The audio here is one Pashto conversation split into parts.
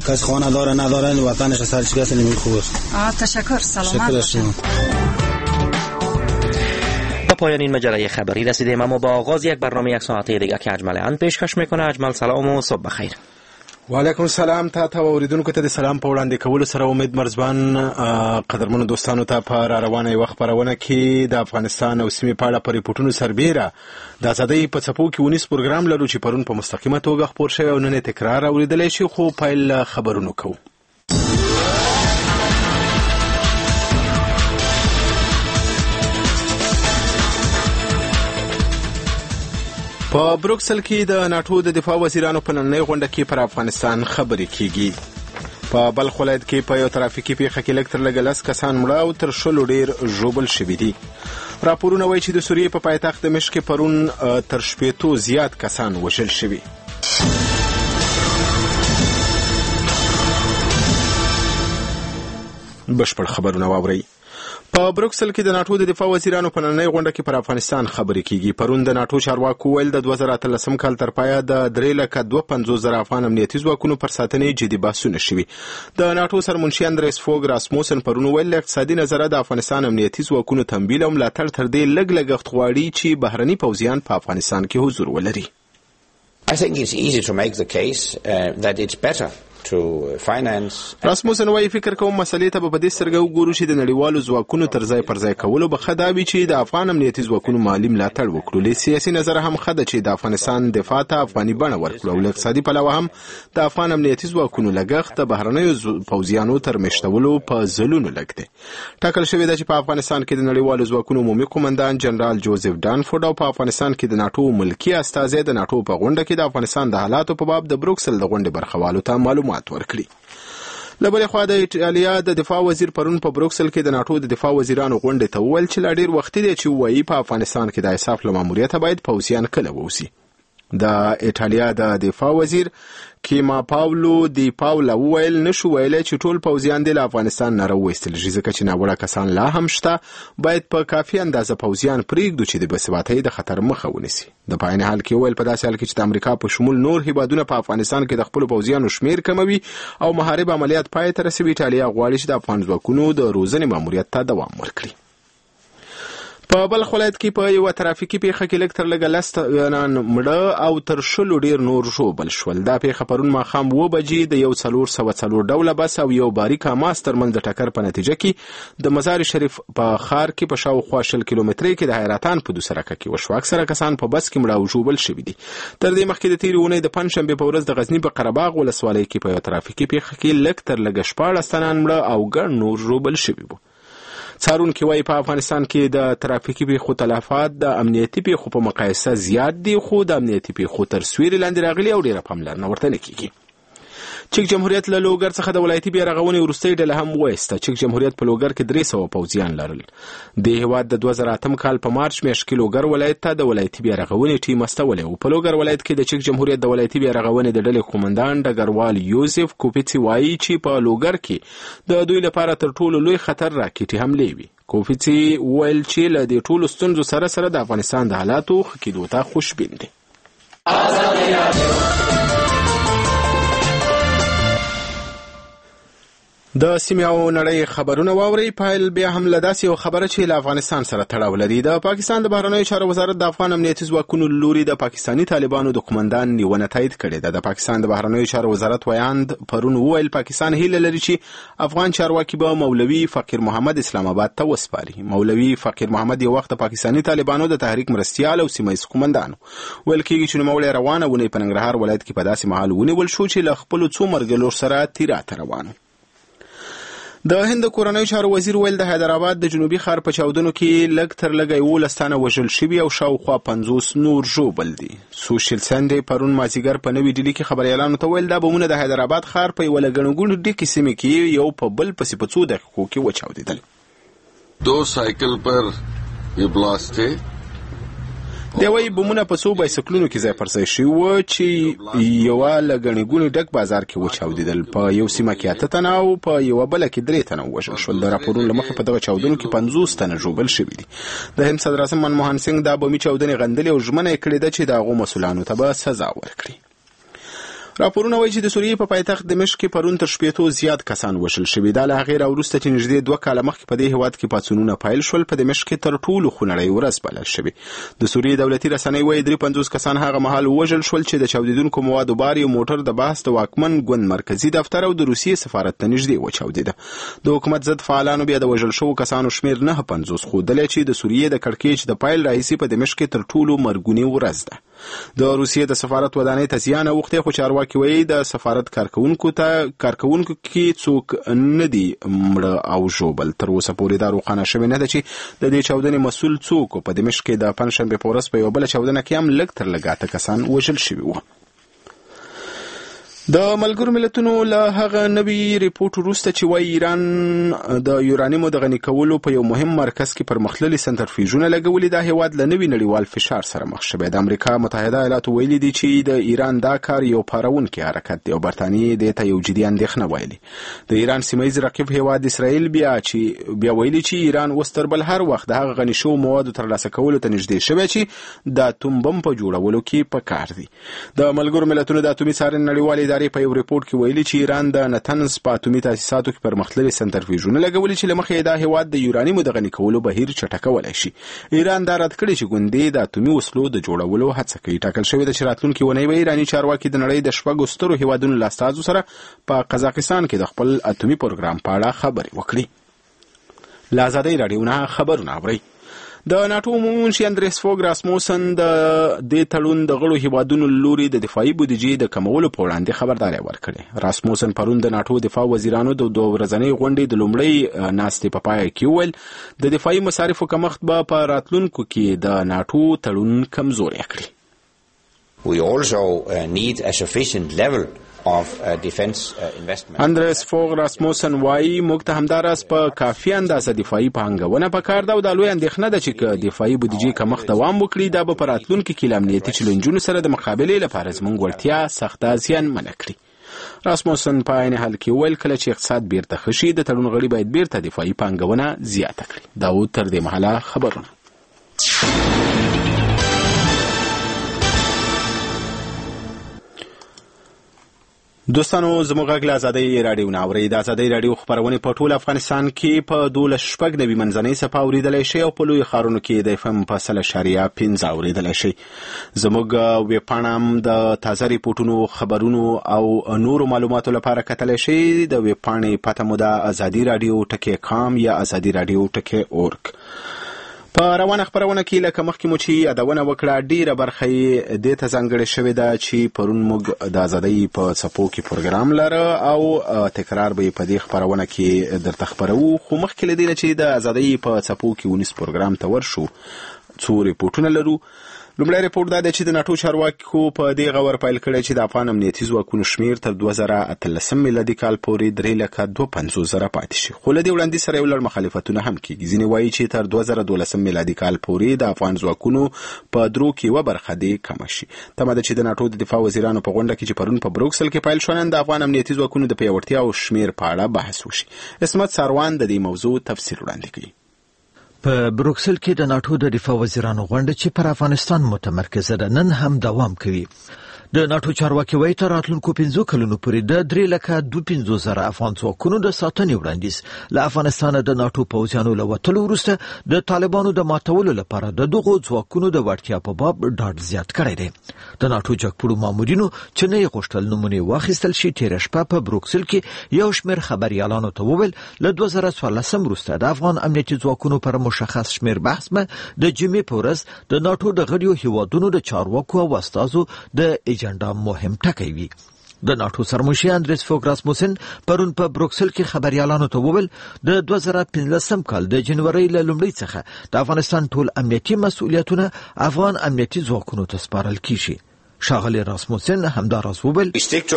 کسی خانه داره نداره وطنش سرشکست نمی خوبه. تشکر. سلامت باشید. با پایان این مجله خبری رسیدیم، اما با آغاز یک برنامه یک ساعته دیگه که اجمل اند پیشکش میکنه. اجمل سلام و صبح بخیر. و علیکم السلام. تا اوریدونکو ته د سلام په وړاندې کولو سره امید مرزبان قدرمنو دوستانو ته په روانه وخت خبرونه کې د افغانستان او سیمې په اړه په ریپورتونو سربېره د ازادۍ په څپو کې ونیس پروګرام لرو چې پرون په مستقیمه توګه خپور شوی او نن تکرار اوریدلی شي، خو پیل خبرونو کوو. په بروکسل کې د ناتو د دفاع وزیرانو په نننۍ غونډه کې پر افغانستان خبرې کیږي. په بلخ ولایت کې په یو ترافیکي پیښه کې لږ تر لږه 10 کسان مړه او تر 100 ډیر ژوبل شوي دي. راپورونه وایي چې د سوریې په پایتخت دمشق کې پرون تر 80 زیات کسان وژل شوي. بشپړ خبرونه واورئ. په بروکسل کې د ناتو د دفاع وزیرانو په نننۍ غونډه کې پر افغانستان خبرې کیږي. پرون د ناتو چارواکو ویل د 2013 کال تر پایه د 3,52,000 افغان امنیتي ځواکونو پر ساتنې جدي بحثونه شوي. د ناتو سرمنشي اندریس فوګ راسموسن پرون ویل اقتصادي نظره د افغانستان امنیتي ځواکونو تمویل او ملاتړ تر دې لږ لګښت غواړي چې بهرني پوځیان په افغانستان کې حضور ولري. I think it's easy to make the case that it's better to finance. راسموسن وايي فکر کوم مسلې ته په دې سترګه وګورو چې د نړیوالو ځواکونو تر ځای پر ځای کولو به خدابي چې د افغان امنیتي ځواکونو مالی ملاتړ وکړو. له سیاسي نظر هم خده چې د افغانستان دفاع ته افغاني بڼه ورکړو او له اقتصادي پلوه هم د افغان امنیتي ځواکونو لګښت د بهرنیو پوځیانو تر میشتولو په ځلونو لګ دی. ټاکل شوی دی چې په افغانستان کې د نړیوالو ځواکونو عمومي قومندان جنرال جوزف ډانفورد او په افغانستان کې د ناتو ملکی استازی د ناتو په غونډه کې د افغانستان د حالاتو په باب د بروکسل د غونډې برخوالو ته معلومات ورکړي. لبلې خوا د ایټالیا د دفاع وزیر پرون په بروکسل کې د ناتو د دفاع وزیرانو غونډې ته وویل چې لا ډیر وخت دی چې وایي په افغانستان کې د اساف له ماموریته باید پوځیان کله ووسی. د ایټالیا د دفاع وزیر کیما پاولو دی پاولا ویل نشو ویلای چې ټول پوځیان د افغانستان نه راوېستل شي، ځکه چې ناوړه کسان لا هم شته. باید په کافي اندازه پوځیان پرېږدو چې د بېثباتۍ د خطر مخه ونیسي. د پاین حال کې ویل په داسې حال کې چې د امریکا په شمول نور هیوادونه په افغانستان کې د خپل پوځیانو شمیر کموي او محارب عملیات پای ته رسوي، ایټالیا غواړي چې د افغان ځواکونو د روزنې ماموریت ته دوام ورکړي. په بلخ ولایت کې په یو ترافیکي پیښه کې لږ تر لږه 10 کسان مړه او تر 100 ډیر نور ژوبل شول. دا پیښه پرون ماښام 2 بجې د یو 404 ډوله بس او یو باریکه ماس ترمنځ د ټکر په نتیجه کې د مزار شریف په ښار کې په شاوخوا 20 کیلومترۍ کې د حیرتان په دوسرکه کې وشو. اکثره کسان په بس کې مړه او ژوبل شوي دي. تر دې مخکې د تیرې اونۍ د پنځشنبې په ورځ د غزنی په قرهباغ ولسوالۍ کې په یو ترافیکي پیښه کې لږ تر لږه 14 تنان مړه او ګڼ نور ژوبل شوي وو. څارونکي وايي په افغانستان کې د ترافیکي پیښو تلفات د امنیتي پیښو په مقایسه زیات دي، خو د امنیتي پیښو تر سیوري لاندې راغلي او ډیره پاملرنه ورته نه کیږي. چک جمهوریت له لوګر څخه د ولایتي بیارغونې وروستۍ ډله هم وایسته. چک جمهوریت په لوګر کې 300 پوځیان لرل. د هیواد د 2008 کال په مارچ میاشت کې لوګر ولایت ته د ولایتي بیارغونې ټیم استولی او په لوګر ولایت کې د چک جمهوریت د ولایتي بیارغونې د ډلې قومندان ډګروال یوسف کوپیڅي وایي چې په لوګر کې د دوی لپاره تر ټولو لوی خطر راکټي حملې وي. کوپیڅي ویل چې له دې ټولو ستونزو سره د افغانستان د حالاتو ښه کېدو ته خوشبین دي. د سیمې او نړۍ خبرونه واوري. پایل بیا هم له داسې یو خبره چې له افغانستان سره تړاو لري. د پاکستان د بهرنیو چارو وزارت د افغان امنیتي ځواکونو لوري د پاکستاني طالبانو د قومندان نیونه تایید کړې ده. د پاکستان د بهرنیو چارو وزارت ویاند پرون وویل پاکستان هیله لري چې افغان چارواکي به مولوي فقیر محمد اسلام آباد ته وسپاري. مولوي فقیر محمد یو وخت د پاکستاني طالبانو د تحریک مرستیال او سیمه ییز قومندان ویل کېږي چې نوموړی روانه ونې په ننګرهار ولایت کې په داسې مهال ونیول شو چې له خپلو څو مرګلور سره تیراته روان. د هند کورنیو چارو وزیر ویل د حیدرآباد د جنوبي ښار په چاودنو کې لږ تر لږه 11 تنه وژل شوي او شاوخوا 50 نور ژوبل دي. سوشل سنډې پرون مازیګر په نوې ډیلي کې خبریالانو ته ویل دا بمونه د حیدرآباد ښار په یوه لګڼهګوڼه ډکې سیمې کې یو په بل پسې په څو دقیقو کې وچاودېدل. 2 cycle पर ये ब्लास्ट थे. دی وایي بمونه په څو بایسکلونو کې ځای پر ځای شوي وو چې یوه لګڼهګوڼې ډک بازار کې وچاودېدل. په یو سیمه کې 8 تنه او په یوه بله کې 3 تنه ووژل شول. د راپورونو له مخې په دغه چاودنو کې 50 تنه ژوبل شوي دي. د هند صدراعظم منموهن سینګ دا بمي چاودنې غندلې او ژمنه یې کړې ده چې د هغو مسؤلانو ته به سزا ورکړي. راپورونه وایي چې د سوریې په پایتخت دمشق کې پرون تر 80 زیات کسان وژل شوي. دا له هغې راوروسته چې نږدې 2 کاله مخکې په دې هېواد کې پاڅونونه پیل شول، په دمشق کې تر ټولو خونړۍ ورځ بلل شوې. د سوریې دولتي رسنۍ وایي 53 کسان هغه مهال ووژل شول چې د چاودېدونکو موادو بار یو موټر د بحث د واکمن ګوند مرکزي دفتر او د روسیې سفارت ته نږدې وچاودېده. د حکومت ضد فعالانو بیا د وژل شوو کسانو شمېر 950 ښودلی چې د سوریې د کړکېچ د پیل راهیسې په دمشق کې تر ټولو مرګونې ورځ ده. د روسیې د سفارت ودانۍ ته زیان اوښتی، خو چارواکي وایي د سفارت کارکوونکو کې څوک نه دي مړه او ژوبل. تر اوسه پورې دا روښانه شوې نه ده چې د دې چاودنې مسؤل څوک. په دمشق کې د پنجشنبې په ورځ په یوه بله چاودنه کې هم لږ تر لږه 8 کسان وژل شوي وو. د ملګرو ملتونو له هغه نوي ریپورت وروسته چې وایي ایران د یورانیمو د غني کولو په یو مهم مرکز کې پرمختللي سنترفیوژونه لګولي، دا هیواد له نوي نړیوال فشار سره مخ شوی. د امریکا متحده ایالاتو ویلي دي چې د ایران دا کار یو پارونکی حرکت دی او برتانیې دې ته یو جدي اندېښنه ویلي. د ایران سیمهیز رقیب هیواد اسرائیل بیا ویلي چې ایران اوس تر بل هر وخت د هغه غني شوو موادو ترلاسه کولو ته نږدې شوی چې د اتوم بم په جوړولو کې پکار دي. د ملګرو ملتونو د اتومي څارنې نړیوالې په یو ریپورت کې ویلي چې ایران د نتنز په اتومي تاسیساتو کې پرمختللي سنترفیوژونه لګولي چې له مخې دا هیواد د یورانیمو د غني کولو بهیر چټکولی شي. ایران دا رد کړی چې ګوندې د اتومي وسلو د جوړولو هڅه کوي. ټاکل شوې ده چې راتلونکې اونۍ به ایراني چارواکي د نړۍ د 6 سترو هیوادونو له استازو سره په قزاقستان کې د خپل اتومي پروګرام په اړه خبرې وکړي. له ازادۍ راډیو نه خبرونه اورئ. د ناټو عمومي منشي اندریس فوګ راسموسن د دې تړون د غړو هیوادونو لوري د دفاعي بودیجې د کمولو په وړاندې خبرداری ورکړې. راسموسن پرون د ناټو دفاع وزیرانو د 2 ورځنۍ غونډې د لومړۍ ناستې په پای کې وویل د دفاعي مصارفو کمښت به په راتلونکو کې د ناټو تړون کمزوری کړي. We also need a sufficient level of defense investment. اندریس فوګ راسموسن وايي موږ ته همداراز په کافي اندازه دفاعي پانګونه پکار ده او د لوی اندېښنه ده چې دفاعي بودیجې کمښت دوام وکړي دا به په راتلونکي کې له امنیتي چیلنجونو سره د مقابلې لپاره زموږ وړتیا سخته زیانمنه کړي. راسموسن په عین حال کې ویل کله چې اقتصاد بیرته ښه شي د تړون غړي باید بیرته دفاعي پانګونه زیاته کړي. داود تر دې مهاله خبرونه. دوستانو زموږ غږ له ازادۍ راډیو نه اورئ. د ازادۍ راډیو خپرونې په ټول افغانستان کې په 12.9 منځنۍ څپه اورېدلی شئ او په لویو ښارونو کې د FM په 100.5 اورېدلی شئ. زموږ ویبپاڼه هم د تازه ریپورټونو، خبرونو او نورو معلوماتو لپاره کتلی شئ. د ویبپاڼې پته مو ده ازادي راډیو .com یا ازادي راډیو .org. په روانه خبرونه کې لکه مخکې مو چې یادونه وکړه ډیره برخه یې دې ته ځانګړې شوې ده چې پرون موږ د ازادۍ په څپو کې پروګرام لره او تکرار به په دې خبرونه کې درته خبرو. خو مخکې له دې نه چې د ازادۍ په څپو کې ونیس پروګرام ته ورشو څو ریپورټونه لرو. لومړی ریپورټ دا دی چې د ناټو چارواکو په دې غور پیل کړی چې د افغان امنیتي ځواکونو شمېر تر 2013 میلادي کال پورې 3,52,000 پاتې شي. خو له دې وړاندې سره یو لړ مخالفتونه هم کېږي. ځینې وایي چې تر 2012 میلادي کال پورې د افغان ځواکونو په 3 کې 1 برخه دې کمه شي. تمه ده چې د ناټو د دفاع وزیرانو په غونډه کې چې پرون په بروکسل کې پیل شو نن د افغان امنیتي ځواکونو د پیاوړتیا او شمېر په اړه بحث وشي. اسمت ساروان د دې موضوع تفصیل وړاندې کوي. په بروکسل کې د ناټو د دفاع وزیرانو غونډه چې پر افغانستان متمرکزه ده نن هم دوام کوي. د ناټو چارواکي وایي تر راتلونکو 5 کلونو پورې د 3,52,000 افغان ځواکونو د ساتنې وړاندیز له افغانستانه د ناټو پوځیانو له وتلو وروسته د طالبانو د ماتولو لپاره د دغو ځواکونو د وړتیا په باب ډاډ زیات کړی دی. د ناټو جګپوړو مامورینو چې نه یې غوښتل نومونه واخیستل شي تېره شپه په بروکسل کې یو شمېر خبریالانو ته وویل له 2014 وروسته د افغان امنیتي ځواکونو پر مشخص شمېر بحث به د جمعې په ورځ د ناټو د غړیو هیوادونو د چارواکو او استازو د اجنډا مهم ټکی وي. د ناټو سرمنشي اندریس فوګ راسموسن پرون په بروکسل کې خبريالانو ته وویل د 2015 کال د جنوري له لومړۍ څخه د افغانستان ټول امنیتي مسؤلیتونه افغان امنیتي ځواکونو ته سپارل کیږي. شاغلی راسموسن همداراز وویل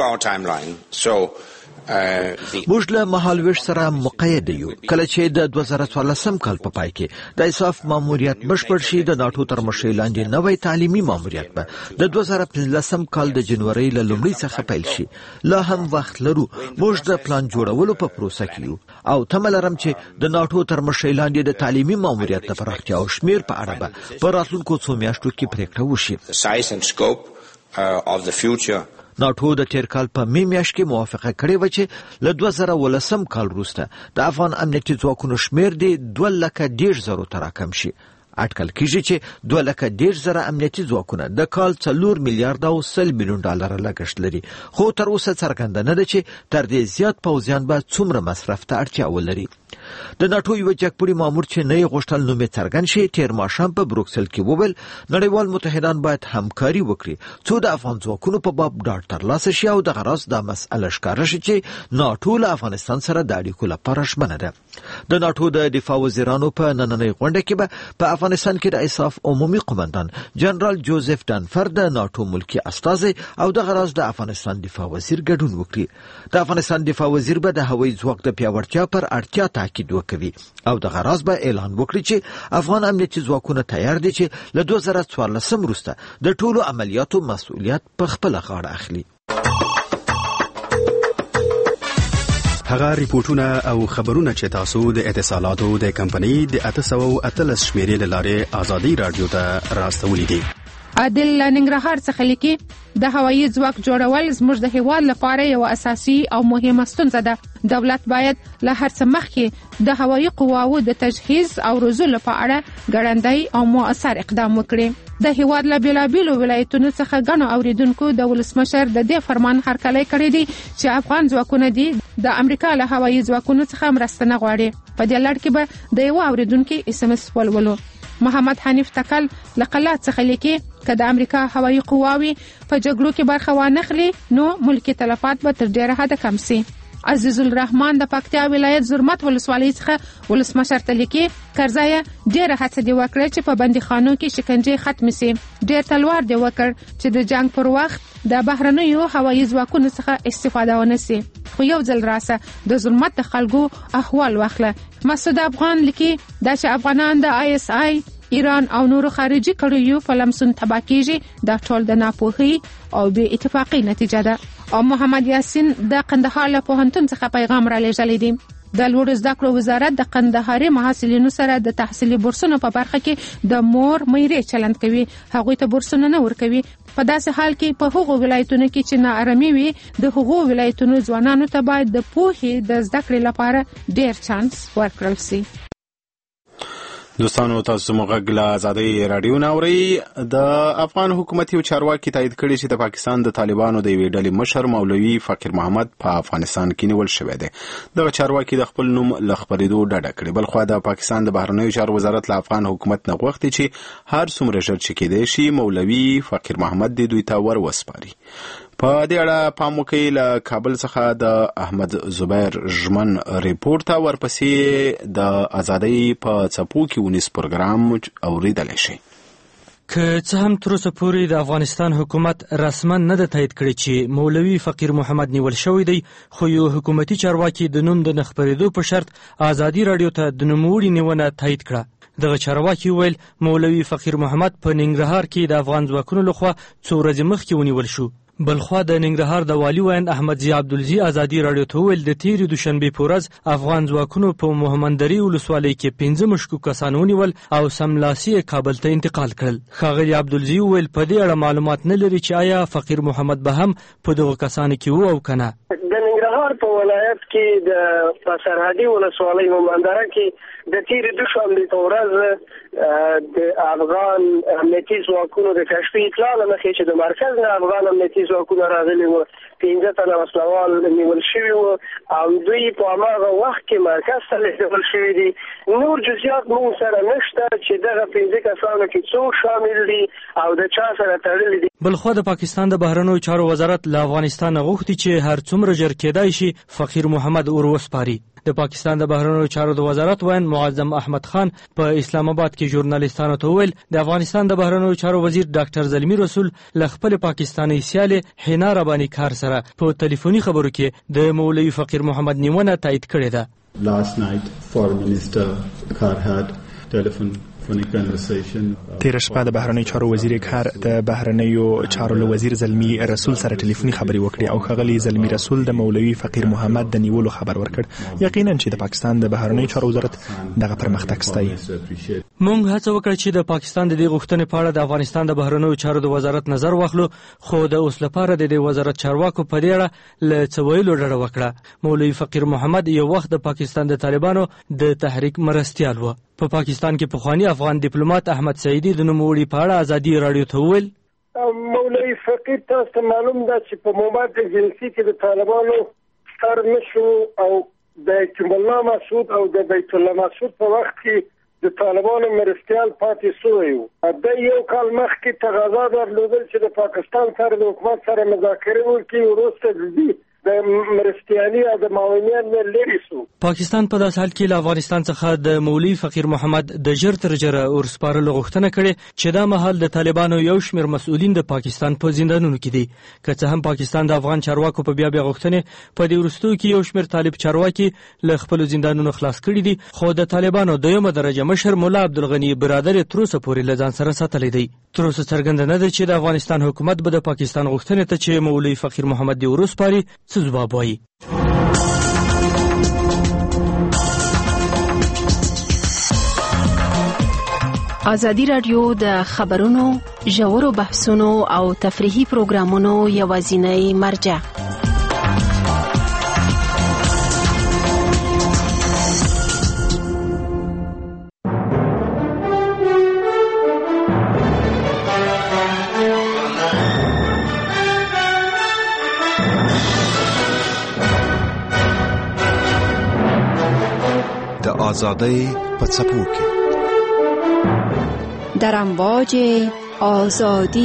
موږ له مهالویش سره مقید یو. کله چې د 2014 کال په پای کې د ایساف ماموریت بشپړ شي د ناټو تر مشرۍ لاندې نوی تعلیمي ماموریت به د 2015 کال د جنوري له لومړۍ څخه پیل شي. لا هم وخت لرو. موږ د پلان جوړولو په پروسه کې یو او تمه لرم چې د ناټو تر مشرۍ لاندې د تعلیمي ماموریت د پراختیا او شمېر په اړه به په راتلونکو څو میاشتو کې پریکړه وشي. ناټو د تیر کال په می میاشت کې موافقه کړې و چې له 2013 کال وروسته د افغان امنیتي ځواکونو شمیر د 2,10,000 ته راکم شي. اټکل کیږي چې 2,10,000 امنیتي ځواکونه د کال 4 میلیارډ او 100 میلیون ډالر لګښت لري، خو تر اوسه څرګنده نه ده چې تر دې زیات پوځیان به څومره مصرف ته اړتیا ولري. د ناټو یو جګپوړي مامور چې نه غوښتل نوم یې څرګند شي تیر ماښام په بروکسل کې وویل نړیوال متحدان باید همکاري وکړي څو د افغان ځواکونو په باب ډاډ ترلاسه شي او د غراس د مسأله ښکاره شي چې ناټو له افغانستان سره د اړیکو لپاره ژمنه ده. د ناټو د دفاع وزیرانو په نننۍ غونډه کې به په افغانستان کې د اساف عمومي قومندان جنرال جوزف دانفر د ناټو ملکی استازي او د غراس د افغانستان دفاع وزیر ګډون وکړي. د افغانستان دفاع وزیر به د هوایي ځواک د پیاوړتیا پر اړتیا تاکید وکوي او د غراس به اعلان وکړي چې افغان امنیتي ځواکونه تیار دي چې له 2014 وروسته د ټولو عملیاتو مسؤلیت په خپل غاړه اخلي. هغه ریپورتونه او خبرونه چې تاسو د اتصالاتو د کمپنۍ د 813 شمیرې لاره آزادي رادیو ته راستولې دي. عادل ننګرهار څخه لیکي د هوایي ځواک جوړول زموږ د هیواد لپاره یو اساسي او مهمه ستونزه ده. دولت باید له هر څه مخکې د هوایي قواو د تجهیز او روزلو په اړه ګړندی او مؤثر اقدام وکړي. د هیواد له بیلابیلو ولایتونو څخه ګڼو اوریدونکو د ولسمشر د دې فرمان هرکلی کړی دی چې افغان ځواکونه دي د امریکا له هوایي ځواکونو څخه مرسته نه غواړي. په دې لړ کې به د یو اوریدونکو SMS ولولو. محمد حنیف تکل لقلات څخه لیکي که د امریکا هوایي قواوي په جګړو کې برخه وانخلي نو ملکی تلفات به تر ډیره حده کم سي. عزیز الرحمن د پکتیا ولایت زرمت ولسوالۍ څخه ولسمشر ته لیکي کرزیه ډیره هڅه دی وکړه چې په بندیخانو کې شکنجه ختم سي. ډیر تلوار دی وکړ چې د جنگ پر وخت د بهرنیو هوایي ځواکونو څخه استفاده ونه سي. خو یو ځل راسه د ظلمت د خلکو احوال واخله. مسعود افغان لیکي دا چې افغانان د ISI ایران او نورو خارجي کړیو په لمسون تبا کیږي دا ټول د ناپوهي او بې اتفاقی نتیجه ده. او محمد یاسین د قندهار له پوهنتون څخه پیغام را لېږلی دی. د لوړو زده کړو وزارت د قندهاري محصلینو سره د تحصیلي بورسونو په برخه کې د مور میرې چلند کوي. هغوی ته بورسونه نه ورکوي. په داسې حال کې په هغو ولایتونو کې چې ناارامي وي د هغو ولایتونو ځوانانو ته باید د پوهې د زده کړې لپاره ډیر چانس ورکړل شي. دوستانو تاسو موږ له آزادۍ رادیو ناوري. د افغان حکومت یو چارواکي تایید کړی چې د پاکستان د طالبانو د یوې ډلې مشر مولوي فقیر محمد په افغانستان کې نیول شوی دی. دغه چارواکي د خپل نوم له خپرېدو ډډه کړې. بلخوا د پاکستان د بهرنیو چارو وزارت له افغان حکومت نه غوښتي چې هر څومره ژر چې کېدای شي مولوي فقیر محمد د دوی ته ور وسپاري. په دې اړه پام وکړئ له کابل څخه د احمد زبیر ژمن ریپورت ورپسې د آزادۍ په څپو کې ونیس پروګرام اوریدلی شي. که څه هم تر اوسه پورې د افغانستان حکومت رسما نه ده تایید کړی چې مولوي فقیر محمد نیول شوی دی، خو یو حکومتي چارواکي د نوم د نه خپرېدو په شرط آزادي رادیو ته د نوموړي نیونه تایید کړه. دغه چارواکي ویل مولوي فقیر محمد په ننګرهار کې د افغان ځواکونو لخوا څو ورځې مخکې ونیول شو. بلخوا د ننګرهار د والي ویاند احمد ضیاء عبدالزي آزادي رادیو ته وویل د تیرې دوشنبې په ورځ افغان ځواکونو په محمدري ولسوالۍ کې 15 مشکوک کسان ونیول او سملاسي کابل ته انتقال کړل. ښاغلي عبدالزي وویل په دې اړه معلومات نه لري چې آیا فقیر محمد به هم په دغو کسانو کې و او که نه. د ننګرهار په ولایت کې د سرحدي ولسوالۍ محمدره کې د تیرې دوشنبې په ورځ د افغان امنیتي ځواکونو د کشفي اطلاع له مخې چې د مرکز نه افغان امنیتي ځواکونه راغلي وو 15 تنه وسلوال نیول شوي وو او دوی په هماغه وخت کې مرکز ته لېږدول شوي دي. نور جزئیات موږ سره نشته چې دغه 15 کسانو کې څوک شامل دي او د چا سره تړلي دي. بلخوا د پاکستان د بهرنیو چارو وزارت له افغانستان غوښتي چې هر څومره ژر کېدای شي فقیر محمد ور وسپاري. د پاکستان د بهرنیو چارو د وزارت ویاند معظم احمد خان په اسلام آباد کې ژورنالیستانو ته وویل د افغانستان د بهرنیو چارو وزیر ډاکټر زلمی رسول له خپل پاکستاني سیالې حنا رباني کار سره په ټلیفوني خبرو کې د مولوي فقیر محمد نیونه تایید کړې ده. Last night, Foreign Minister Khar had telephone تیر شپه د بهرنیو چارو وزیر کار د بهرنیو چارو له وزیر زلمی رسول سره ټلیفوني خبرې وکړې او ښاغلي زلمی رسول د مولوي فقیر محمد د نیولو خبر ورکړ. یقینا چې د پاکستان د بهرنیو چارو وزارت دغه پرمختګ ستایي. مونږ هڅه وکړه چې د پاکستان د دې غوښتنې په اړه د افغانستان د بهرنیو چارو د وزارت نظر واخلو، خو د اوس لپاره د دې وزارت چارواکو په دې اړه له څه ویلو ډډه وکړه. مولوي فقیر محمد یو وخت د پاکستان د طالبانو د تحریک مرستیال و. په پاکستان کې پخوانی افغان ډیپلوماټ احمد سعیدی د نوموړي په اړه ازادي رادیو ته وویل: مولوي فقیر تاسو ته معلوم ده چې په مومات جنسي کې د طالبانو ستر مشر او د حکیم الله مسعود او د بیت الله مسعود په وخت کې د طالبانو مرستیال پاتې شوی و. د یو کال مخکې تقاضا درلودل چې د پاکستان سره د حکومت سره مذاکره وکړي، وروسته د مرستیالي او د معاونیت نه لرې شو. پاکستان په داسې حال کې له افغانستان څخه د مولوي فقیر محمد د ژر تر ژره ورسپارلو غوښتنه کړې چې دا مهال د طالبانو یو شمېر مسؤلین د پاکستان په زندانونو کې دي. که څه هم پاکستان د افغان چارواکو په بیا غوښتنې په دې وروستیو کې یو شمېر طالب چارواکي له خپلو زندانونو خلاص کړي دي، خو د طالبانو دویمه درجه مشر مولا عبدالغني برادر یې تر اوسه پورې له ځان سره ساتلی دی. تر اوسه څرګنده نه ده چې د افغانستان حکومت به د پاکستان غوښتنې ته چې مولوي فقیر محمد دې ورسپاري څه ځواب وایي. ازادي راډیو د خبرونو، ژورو بحثونو او تفریحي پروګرامونو یوازینۍ مرجع. د آزادۍ په څپو کې در امواج آزادی.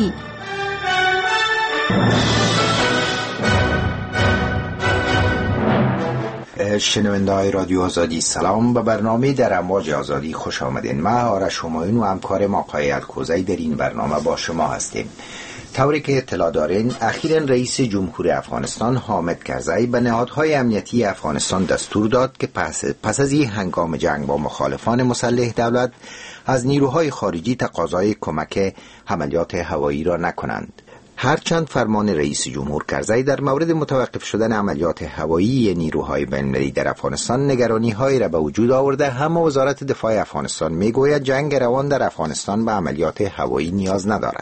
شنونده‌های رادیو آزادی، سلام. به برنامه در امواج آزادی خوش آمدین. من آرش همایون و همکارم آقای الکوزی در این برنامه با شما هستیم. طوری که اطلاع دارین، اخیراً رئیس جمهور افغانستان حامد کرزی به نهادهای امنیتی افغانستان دستور داد که پس از این هنگام جنگ با مخالفان مسلح دولت از نیروهای خارجی تقاضای کمک عملیات هوایی را نکنند. هرچند فرمان رئیس جمهور کرزی در مورد متوقف شدن عملیات هوایی نیروهای بین‌المللی در افغانستان نگرانی‌هایی را به وجود آورده، اما وزارت دفاع افغانستان میگوید جنگ روان در افغانستان به عملیات هوایی نیاز ندارد.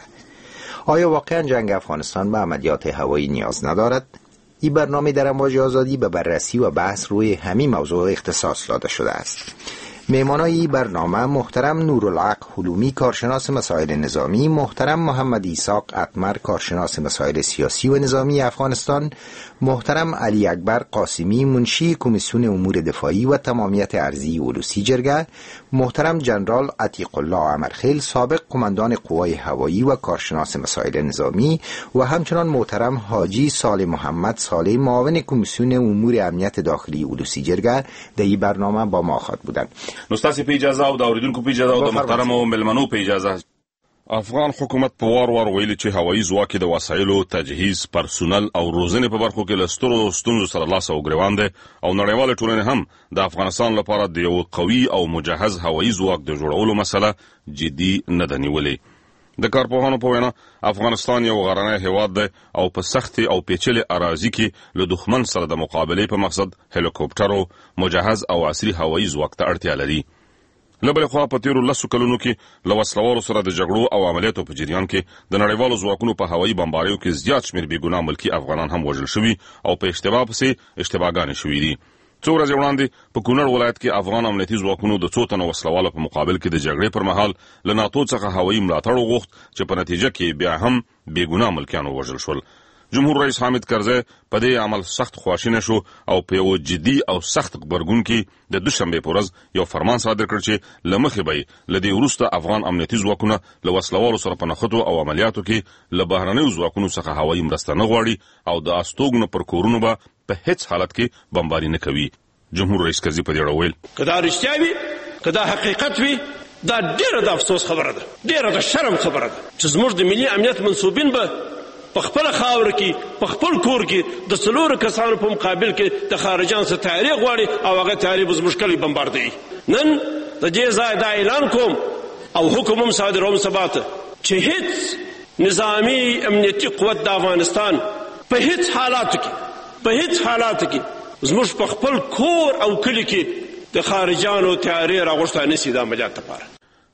آیا واقعا جنگ افغانستان به عملیات هوایی نیاز ندارد؟ این برنامه در امواج آزادی به بررسی و بحث روی همین موضوع اختصاص داده شده است. مهمانای این برنامه محترم نورالحق حلومی، کارشناس مسائل نظامی، محترم محمد ایساق اتمر، کارشناس مسائل سیاسی و نظامی افغانستان، محترم علی اکبر قاسمی، منشی کمیسیون امور دفاعی و تمامیت ارضی اولوسی جرگه، محترم جنرال عتیق الله عمرخیل، سابق قماندان قوای هوایی و کارشناس مسائل نظامی، و همچنان محترم حاجی صالح محمد صالح، معاون کمیسیون امور امنیت داخلی اولوسی جرگه در این برنامه با ما خواهد بودند. نو ستاسو په اجازه او د اوریدونکو په اجازه او د محترمو ملمنو په اجازه، افغان حکومت په وار ویلي چې هوایي ځواک د وسایلو تجهیز، پرسونل او روزنې په برخو کې له سترو ستونزو سره لاس او ګریوان دی، او نړیواله ټولنه هم د افغانستان لپاره د یو قوي او مجهز هوایي ځواک د جوړولو مسله جدي نه ده نیولې. د کارپوهانو په وینا افغانستان یو غرنی هیواد دی او په سختي او پیچلې اراضي کې له دښمن سره د مقابلې په مقصد هلیکوپټرو، مجهز او عصري هوایي ځواک ته اړتیا لري. له بلې خوا په تیرو 10 کلونو کې له وسلوالو سره د جګړو او عملیاتو په جریان کې د نړیوالو ځواکونو په هوایي بمباریو کې زیات شمېر بېګناه ملکي افغانان هم وژل شوي او په اشتباه پسې اشتباهګانې شوي دي. څو ورځې وړاندې په کونړ ولایت کې افغان امنیتي ځواکونو د څو تنو وسلوالو په مقابل کې د جګړې پر مهال له ناتو څخه هوایي ملاتړ وغوښت چې په نتیجه کې بیا هم بېګناه ملکیان ووژل شول. جمهور رئیس حامد کرزی په دې عمل سخت خواشینی شو او په یو جدي او سخت غبرګون کې د دوشنبه په ورځ یو فرمان صادر کړ چې له مخې به له دې وروسته افغان امنیتي ځواکونه له وسلوالو سره په نښتو او عملیاتو کې له بهرنیو ځواکونو څخه هوایي مرسته نه غواړي او د استوګنو پر کورونو به په هیڅ حالت کې بمباري نه کوي. جمهور رئیس کرزی په دې اړه ویل: که دا رښتیا وي، که دا حقیقت وي، دا ډیره د افسوس خبره ده، ډیره د شرم خبره ده چې زموږ د ملي امنیت منصوبین به په خپل خاور کې، په خپل کور کې د څلورو کسانو په مقابل کې د خارجان څخه تیاری غواړي او هغه تیاری به زموږ کلی بمباردوي. نن د دې ځای دا اعلان کوم او حکم هم صادروم سبا ته چې هیڅ نظامی امنیتي قوت د افغانستان په هیڅ حالاتو کې زموږ په خپل کور او کلی کې د خارجانو تیاری راغوښته نشي د عملیات لپاره.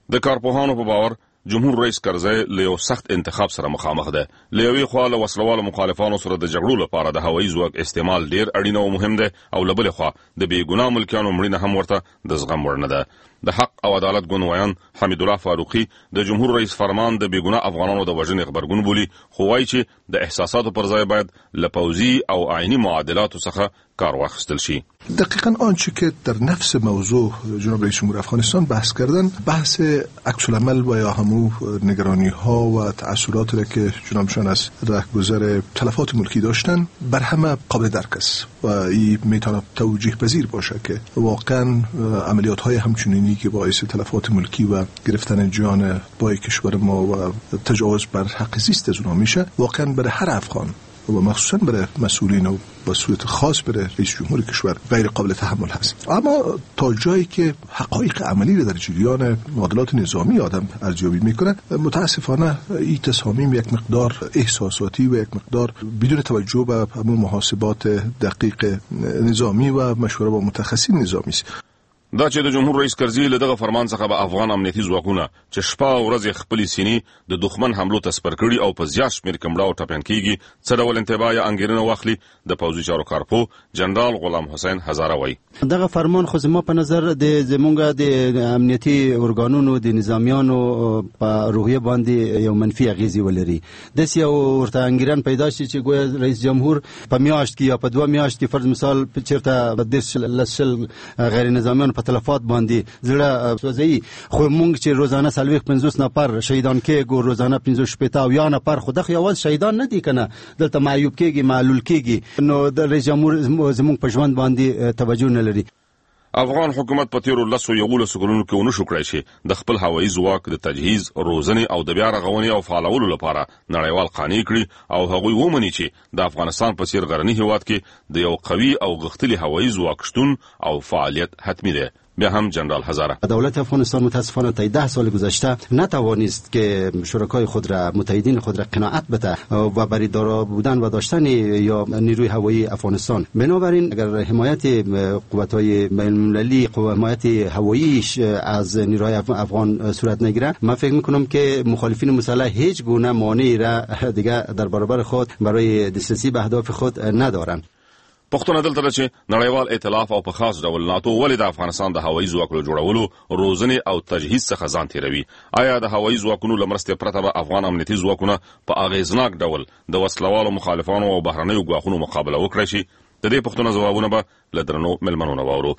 د کارپوهانو په باور جمهور رئیس کرزی له یو سخت انتخاب سره مخامخ ده. له یوې خوا له وسلوالو مخالفانو سره د جګړو لپاره د هوایي ځواک استعمال ډیر اړین او مهم ده، او له بلې خوا د بې ګناه ملکیانو مړینه هم ورته د زغم وړ نه ده. د حق او عدالت ګوندویان حمید الله فاروقي د جمهور رئیس فرمان د بې ګناه افغانانو د وژنې غبرګون بولي، خو وایي چې د احساساتو پر ځای باید له پوځي او آئینی معادلاتو څخه کار واخیستل شي. دقیقاً آنچه که در نفس موضوع جناب رئیس جمهور افغانستان بحث کردن، بحث عکس العمل و یا همو نگرانی ها و تأثیراتی را که جنابشان از رهگذر تلفات ملکی داشتن بر همه قابل درک است و این میتونه توجیه پذیر باشه که واقعاً عملیات های همچنینی که باعث تلفات ملکی و گرفتن جان بای کشور ما و تجاوز بر حق زیست از اونها میشه، واقعاً برای هر افغان و مخصوصا برای مسئولین و با صورت خاص برای رئیس جمهور کشور غیر قابل تحمل هست. اما تا جایی که حقایق عملی را در جریان معادلات نظامی آدم ارزیابی میکنه، متاسفانه این تصامیم یک مقدار احساساتی و یک مقدار بدون توجه به همون محاسبات دقیق نظامی و مشوره با متخصصین نظامی است. دا چې د جمهور رئیس کرزي له دغه فرمان څخه به افغان امنیتي ځواکونه چې شپه او ورځ خپل سینې د دښمن حملو ته سپر کړي او په زیات شمېر کمړه ټپیان کیږي، څه ډول انتباه یا انګیرنه واخلي، د پوځي چارو کارپو جنرال غلام حسین هزاره وایي. دغه فرمان خو زما په نظر د زمونږ د امنیتي ارګانونو د نظامیانو په روحیه باندې یو منفي اغیزې ولري. داسې یو ورته انګیرن پیدا شي چې ګویا رئیس جمهور په میاشت کې یا په 2 میاشت کې فرض مثال چیرته د لسل غیر نظامیان تلفات باندې زړه سوځي، خو مونږ چې روزانه 50 نفر شهیدان کېږو، روزانه 50 او یا نفر خو دغه یوازې شهیدان نه دي کنه، دلته معیوب کېږي، معلول کېږي، نو د رئیس جمهور زموږ په ژوند باندې توجه نه لري. افغان حکومت په تیرو 11 کلونو کې ونشو کړی چې د خپل هوایي ځواک د تجهیز، روزنې او د بیا رغونې او فعالولو لپاره نړیوال قانع کړي او هغوی ومني چې د افغانستان په څیر غرنی هیواد کې د یو قوي او غښتلي هوایي ځواک شتون او فعالیت حتمی ده. بیا هم جنرال هزاره: دولت افغانستان متاسفانه تا 10 سال گذشته نتوانست که شرکای خود را، متحدین خود را قناعت بده و برای دارا بودن و داشتن یا نیروی هوایی افغانستان. بنابراین اگر حمایت قوت‌های بین‌المللی، حمایت هواییش از نیروهای افغان صورت نگیره، من فکر می‌کنم که مخالفین مسلح هیچ گونه مانعی را دیگه در برابر خود برای دسترسی به اهداف خود ندارند. پښتون دلته چې نړیوال ائتلاف او په خاص ډول ناتو ولې د افغانستان د هوایي ځواکونو جوړولو، روزنې او تجهیز څخه ځان تیروي؟ آیا د هوایي ځواکونو لمرسته پرته به افغان امنیتي ځواکونه په اغیزناک ډول د وسلوالو مخالفانو او بهرنیو ګواښونو مقابله وکړي شي؟ د دې پښتون ځوابونه به له درنو ملمنونو واورو.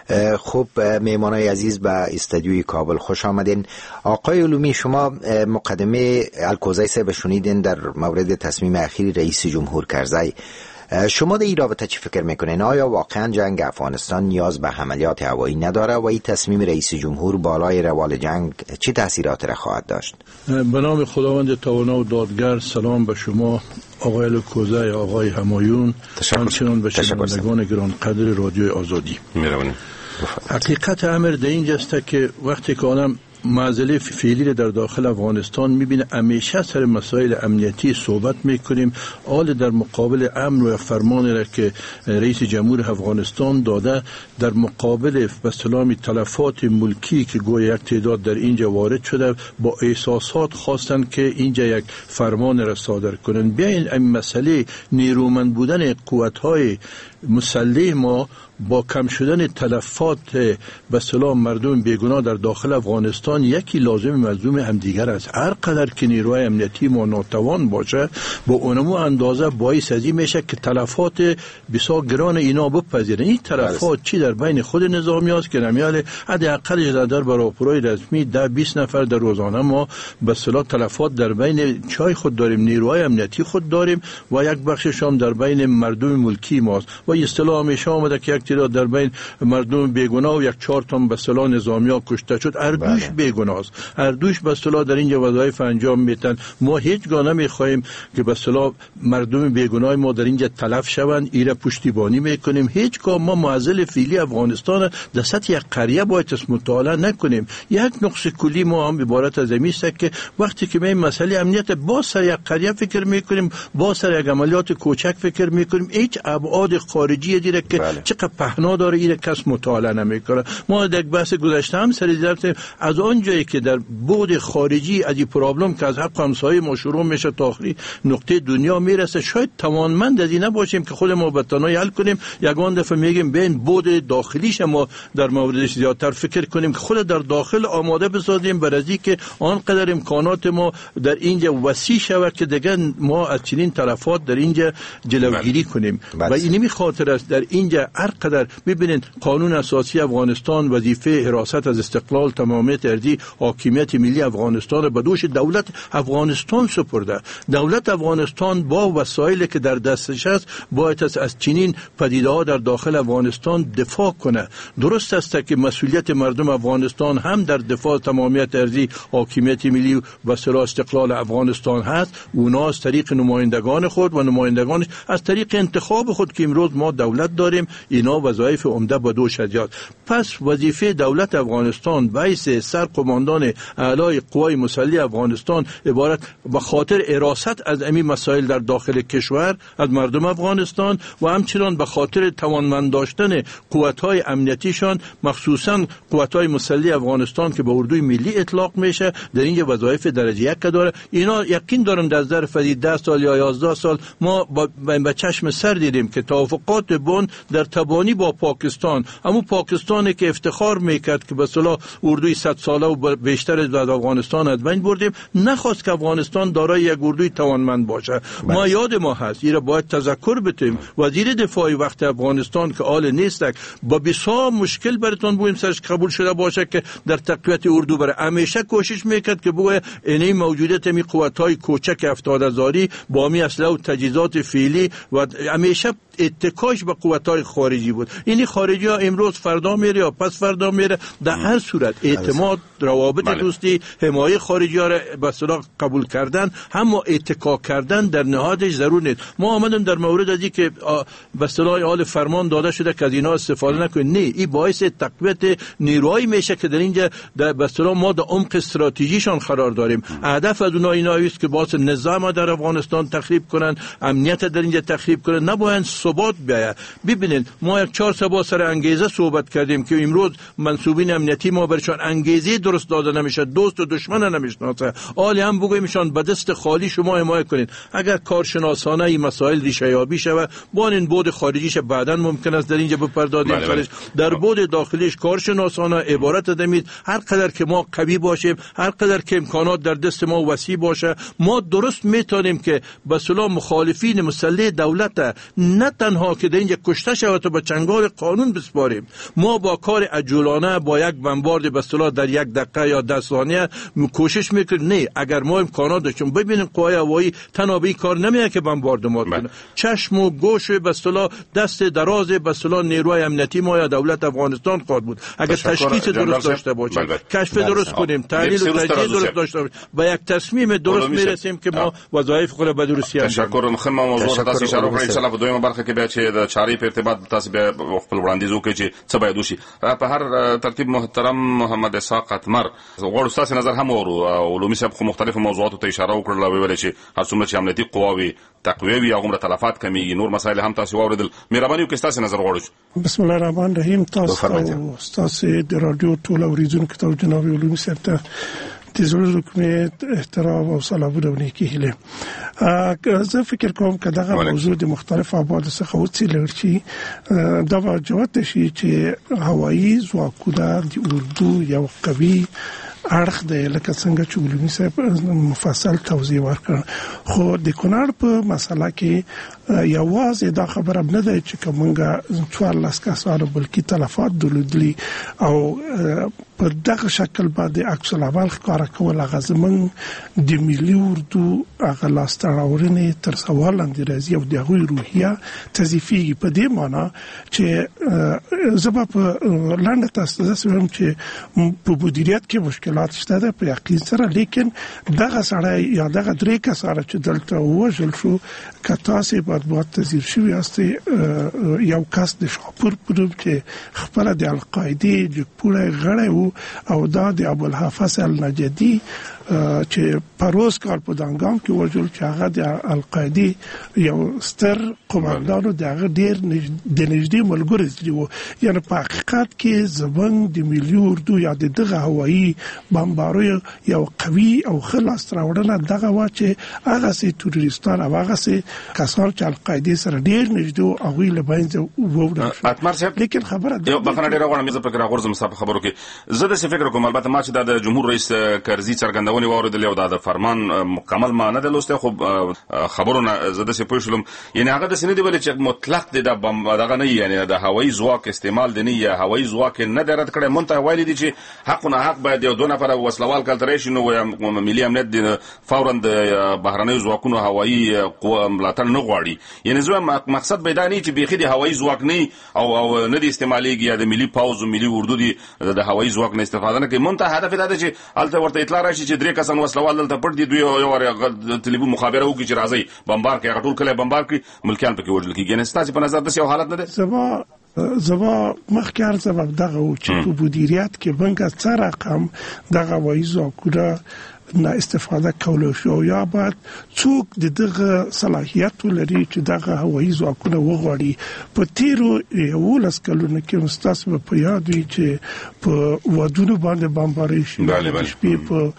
خب میهمانای عزیز به استودیوی کابل خوش آمدین. آقای علومی، شما مقدمه الکوزی صاحب شنیدین در مورد تصمیم اخیر رئیس جمهور کرزی. شما در این رابطه چی فکر میکنین؟ آیا واقعا جنگ افغانستان نیاز به عملیات هوایی نداره و این تصمیم رئیس جمهور بالای روال جنگ چه تاثیراتی را خواهد داشت؟ به نام خداوند توانا و دادگر، سلام به شما آقای الکوزی، آقای همایون، همچنین به شنوندگان گرانقدر رادیوی آزادی. حقیقت امر در اینجاست که وقتی که آدم معضله فعلی در داخل افغانستان میبینه، همیشه سر مسائل امنیتی صحبت میکنیم. حال در مقابل امن و فرمانی را که رئیس جمهور افغانستان داده در مقابل به اصطلاح تلفات ملکی که گویا یک تعداد در اینجا وارد شده، با احساسات خواستن که اینجا یک فرمان را صادر کنن. بیاین این مسئله نیرومند بودن قوت‌های مسلح ما با کم شدن تلفات به اصطلاح مردم بیگناه در داخل افغانستان یکی لازم ملزوم همدیگر است. هر قدر که نیروهای امنیتی ما ناتوان باشه، با اونمو اندازه باعث ازی میشه که تلفات بسیار گران اینا بپذیرن. این تلفات چی در بین خود نظامی هست که نمیاله حداقلش در راپورهای رسمی 10-20 نفر در روزانه ما به اصطلاح تلفات در بین چای خود داریم، نیروهای امنیتی خود داریم و یک بخشش هم در بین مردم ملکی ماست و اصطلاح میشه آمده که یک تعداد در بین مردم بیگناه و 1-4 تن به اصطلاح نظامی‌ها کشته شد. اردوش بیگناه است، اردوش به اصطلاح در اینجا وظایف انجام میدن. ما هیچگاه نمیخوایم که به اصطلاح مردم بیگناه ما در اینجا تلف شوند، ایره پشتیبانی میکنیم. هیچگاه ما معضل فعلی افغانستان در سطح یک قریه باید مطالعه نکنیم. یک نقص کلی ما هم عبارت از این است که وقتی که این مسئله امنیت با سر یک قریه فکر میکنیم، با سر یک عملیات کوچک فکر میکنیم، هیچ ابعاد خارجی دیره که چقدر پهنا داره این کس مطالعه نمیکنه. ما در بحث گذشته هم سر دیدیم از آن جایی که در بعد خارجی از این پرابلم که از حق همسایه ما شروع میشه تا آخری نقطه دنیا میرسه، شاید توانمند از این نباشیم که خود ما به تنهایی حل کنیم. یگان دفعه میگیم بین بعد داخلیش ما در موردش زیادتر فکر کنیم که خود در داخل آماده بسازیم برای اینکه آنقدر امکانات ما در اینجا وسیع شود که دیگه ما از چنین تلفات در اینجا جلوگیری کنیم. و اینمی خاطر است در اینجا هر قدر ببینید قانون اساسی افغانستان وظیفه حراست از استقلال، تمامیت ارضی، حاکمیت ملی افغانستان به دوش دولت افغانستان سپرده. دولت افغانستان با وسایلی که در دستش است باید از چنین پدیده‌ها در داخل افغانستان دفاع کنه. درست است که مسئولیت مردم افغانستان هم در دفاع تمامیت ارضی، حاکمیت ملی و سرا استقلال افغانستان هست. اونا از طریق نمایندگان خود و نمایندگانش از طریق انتخاب خود که امروز ما دولت داریم، اینا وظایف عمده به دوش میاد. پس وظیفه دولت افغانستان بیس سرقماندان اعلای قوای مسلح افغانستان عبارت به خاطر حراست از امی مسائل در داخل کشور از مردم افغانستان و همچنان به خاطر توانمند داشتن قوت‌های امنیتیشان، مخصوصاً قوت‌های مسلح افغانستان که به اردوی ملی اطلاق میشه، در اینجا وظایف درجه یک داره. اینا یقین دارم در ظرف 10 سال یا 11 سال ما با چشم سر دیدیم که توافقات بن در تبانی با پاکستان، اما پاکستانی که افتخار میکرد که به اصطلاح اردوی 100 ساله و بیشتر از افغانستان از بین بردیم، نخواست که افغانستان دارای یک اردوی توانمند باشه. ما یاد ما هست، این را باید تذکر بتیم. وزیر دفاع وقت افغانستان که آل نیست با بسیار مشکل براتون بویم سرش قبول شده باشه که در تقویت اردو بره، همیشه کوشش میکرد که بگه اینی موجودیت می قوت‌های کوچک 70,000 با می اسلحه و تجهیزات فعلی و همیشه اتکاش به قوت‌های خارجی بود. اینی خارجی ها امروز فردا میره یا پس فردا میره، در هر صورت اعتماد، روابط دوستی، حمایت خارجی ها را به اصطلاح قبول کردن، هم اتکا کردن در نهادش ضرور نیست. ما آمدیم در مورد ازی که به اصطلاح حال فرمان داده شده که از اینا استفاده نکنید، نه، این باعث تقویت نیروهایی میشه که در اینجا به اصطلاح ما در عمق استراتژیشان قرار داریم. هدف از اونها است که باز نظام در افغانستان تخریب کنن، امنیت در اینجا تخریب کنن، نباید ثبات بیاید. ببینید ما یک 4 سبا سر انگیزه صحبت کردیم که امروز منسوبین امنیتی ما برشان انگیزه درست داده نمیشه، دوست و دشمن نمیشناسه. حالی هم بگویمشان به دست خالی شما حمایت کنید. اگر کارشناسانه این مسائل ریشه یابی شود، با این بود خارجیش بعداً ممکن است در اینجا بپردازیم سرش. در بود داخلیش کارشناسانه عبارت دمید هر قدر که ما قوی باشیم، هر قدر که امکانات در دست ما وسیع باشه، ما درست میتونیم که به اصطلاح مخالفین مسلح دولت نه تنها که در اینجا کشته شود و به چنگال قانون بسپاریم، ما با کار عجولانه با یک بمبارد به اصطلاح در 1 دقیقه یا 10 ثانیه کوشش میکنیم. نه، اگر ما امکانات داشتیم، ببینیم قوای هوایی تنابی کار نمیکنه که بمباردمات کنه. چشم و گوش به اصطلاح دست دراز به اصطلاح نیروی امنیتی ما یا دولت افغانستان خواهد بود اگر تشخیص درست داشته باشیم، کشف درست کنیم، تحلیل و تجزیه درست داشته باشیم، با یک تصمیم درست میرسیم که ما وظایف خود به درستی انجام بدیم. تشکر. مخم موضوع تاسو اشاره کړې چې په دویمه برخه کې بیا چې د چارې په ارتباط تاسو بیا خپل وړاندیز وکړئ چې څه باید وشي. په هر ترتیب محترم محمد اسحاق اتمر غواړو تاسو نظر هم ورو علومي صاحب خو مختلفو موضوعاتو ته اشاره وکړه او ویل چې هر څومره چې امنیتي قواوي تقویه وي هغومره تلفات کمیږي. نور مسایل هم تاسو واوریدل، مهرباني وکړئ تاسو نظر غواړو. بسم الله الرحمن الرحیم. تاسو د رادیو ټول اوریدونکو ته جناب علومي صاحب ته د زړه کومې احترام او سلامونه ونیکي هله. زه فکر کوم که دغه موضوع د مختلف ابعاد څخه وڅېړل شي، دا به جوت شي چې هوایي ځواکونه د اردو یو قوي اړخ دی، لکه څنګه چې علومي صاحب مفصل توضیح ورکړ. خو د کونړ په مسله کې یوازې دا خبره نه ده چې کومه 14 کسانو بلکې تلفات درلودلي او په دغه شکل باندې عکس العمل ښکاره کول هغه زموږ د ملي اردو هغه لاسته راوړنې تر سوال لاندې راځي او د هغوی روحیه تضعیفېږي. په دې معنا چې زه به په لنډه تاسو ته وایم چې په مدیریت کې مشکلات شته ده په یقین سره، لیکن دغه سړی یا دغه 3 کسانو چې دلته ووژل شو، که تاسو بعد تذیر شوی یاستئ، یو کس د شاپور په نوم چې خپله د القاعدې جګپوړی غړی و او دا د ابوالحافظ النجدي چې پروز کال په دانګام کې وجل چې هغه د القاعده یو ستر قومندانو دغه ډیر د نږدې ملګری دی یعنی په حقیقت کې زبنګ د ملي اردو یا دغه هوایي بمبارو یو قوي او خلاص راوړنه دغه وا چې هغه سي تروریستان او هغه سي کسان چې القاعده سره ډیر نږدې او ویل باندې ووړل اتمر صاحب لیکن خبره یو بخنه ډیره غواړم چې فکر غورځم صاحب خبرو کې زه د فکر کوم البته ما چې د جمهور رئیس کرزي څرګندونې واوریدل او د فرمان مکمل معنی د لوسته خو خبرونه زه د پوښلم یعنی هغه د سندې بل چې مطلق د دغه نه یعنی د هوایي ځواک استعمال دی نه یا هوایي ځواک نه درد کړي مونته وایي دي چې حق نه حق باید یو دونه پر وسلوال کلتریشن نو ملي امنیت د فورا د بهرنۍ ځواکونو هوایي قوه ملاتړ نه غواړي یعنی زه مقصد بيدانی چې بيخي د هوایي ځواک نه او نه د استعماليږي یا د ملي پاوز او ملي اردو د هوایي ځواک نه استفاده نه کوي مونته هدف دا دی چې الته ورته اطلاع راشي چې درې کسان وسلوال دلته پټ دي دوی یو ټلیفون مخابره وکړي چې راځي بمبار کوي غټول کله بمبار کوي ملکیان پکې وژل کیږي نه ستاسو په نظر د یو حالت نه ده زما مخکار سبب دغه و چې په مدیریت کې بنګه څه رقم دغه هوایي ځواکونه نه استفاده کولای شو یا بعد څوک دغه صلاحیت لري چې دغه هوایي ځواکونه وغوړي په تیرو یو لسکلونه کې مستاسبه په یاد وي چې په ودونو باندې بمباري شي شپې په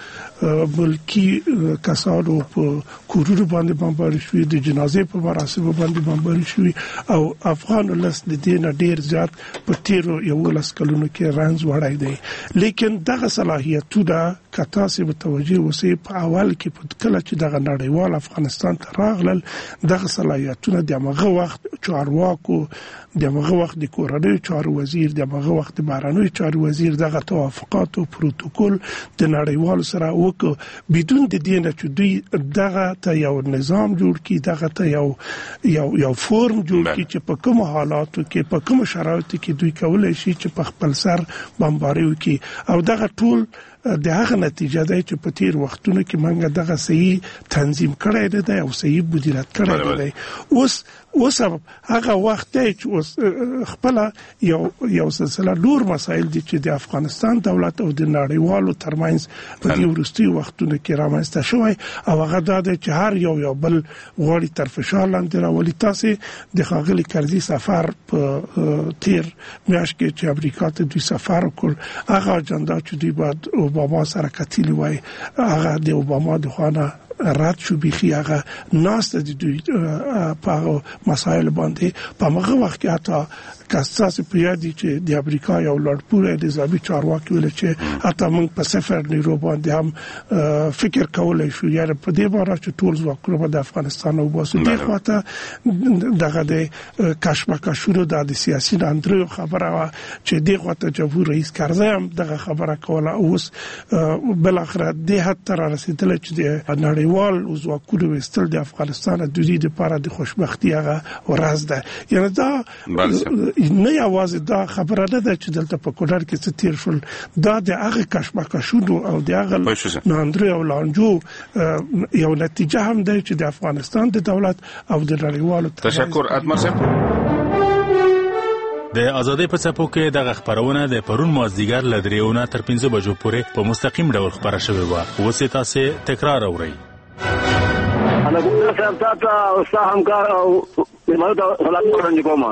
ملکی کسانو په کورونو باندې بمباري شوی د جنازې په مراسم باندې بمباري شوی او افغان ولس د دینه ډیر زیات په تیرو یو لسکلونه کې رانز وړای دی لیکن دغه صلاحیتونه کتا سي متوجي وسی په اول کې په کله چې دغه نړیوال افغانستان ته راغلل دغه صلاحیتونه دغه وخت چارواکو دغه وخت د کورنۍ چارو وزیر دغه وخت د بهرنیو چارو وزیر دغه توافقات او پروتوکول د نړیوال سره وکړ بدون د دې نه چې دوی دغه ته یو نظام جوړ کړي دغه ته یو فورم جوړ کړي چې په کوم حالاتو کې په کوم شرایطو کې دوی کولای شي چې په خپل سر بمباري وکړي او دغه ټول د هغه نتیجه ده چې په تیر وختونو کې منګه دغه صحیح تنظیم کړی دی او صحیح مدیریت کړی دی اوس هغه وخت دی چې خپل یو سلسله نور مسایل دي چې د افغانستان دولت او د نړیوالو ترمنځ په دې وروستي وختونو کې رامنځته شوی او هغه دا دی چې هر یو بل غواړي تر فشار لاندې راولي تاسو د ښاغلي کرزي سفر په تیر میاشت کې چې امریکا ته دوی سفر وکړ هغه اجنډا چې دوی بعد اوباما سره کتلی وای هغه د اوباما د خوانه رات شو بيخي هغه ناست د دوی په مسایل باندې په هغه وخت کې حتی کاساس پیادي چې د امریکا یو لړپوره د ځابي چارواکي ویل چې حتی موږ په سفر نیرو باندې هم فکر کولای شو یاره په دې باره چې ټول ځواکونه د افغانستان او باسو د خواته دغه د کشمکشونو د سیاسي اندرو خبره چې د خواته جمهور رئیس کرزي هم دغه خبره کوله اوس بل اخر د حتی رسیدل چې د نړیوال ځواکونو وستل د افغانستان د دوی لپاره د خوشبختی هغه ورځ ده یعنی دا نه یوازې دا خبره نه ده چې دلته په کونړ کې څه تیر شول دا د هغه کشمکشونو او د هغه ناندري او لانجو یو نتیجه هم ده چې د افغانستان د دولت او د نړیوالو تشکر اتمر صاحب د ازادۍ په څپو کې د خبرونه د پرون مازدیګر ل 3 تر 5 بجو پورې په مستقیم ډول خبره شوې و اوس تاسو تکرار اورئ انا ګورم صاحب تاسو استاد همکار او مې ته سلام ورنځ کوم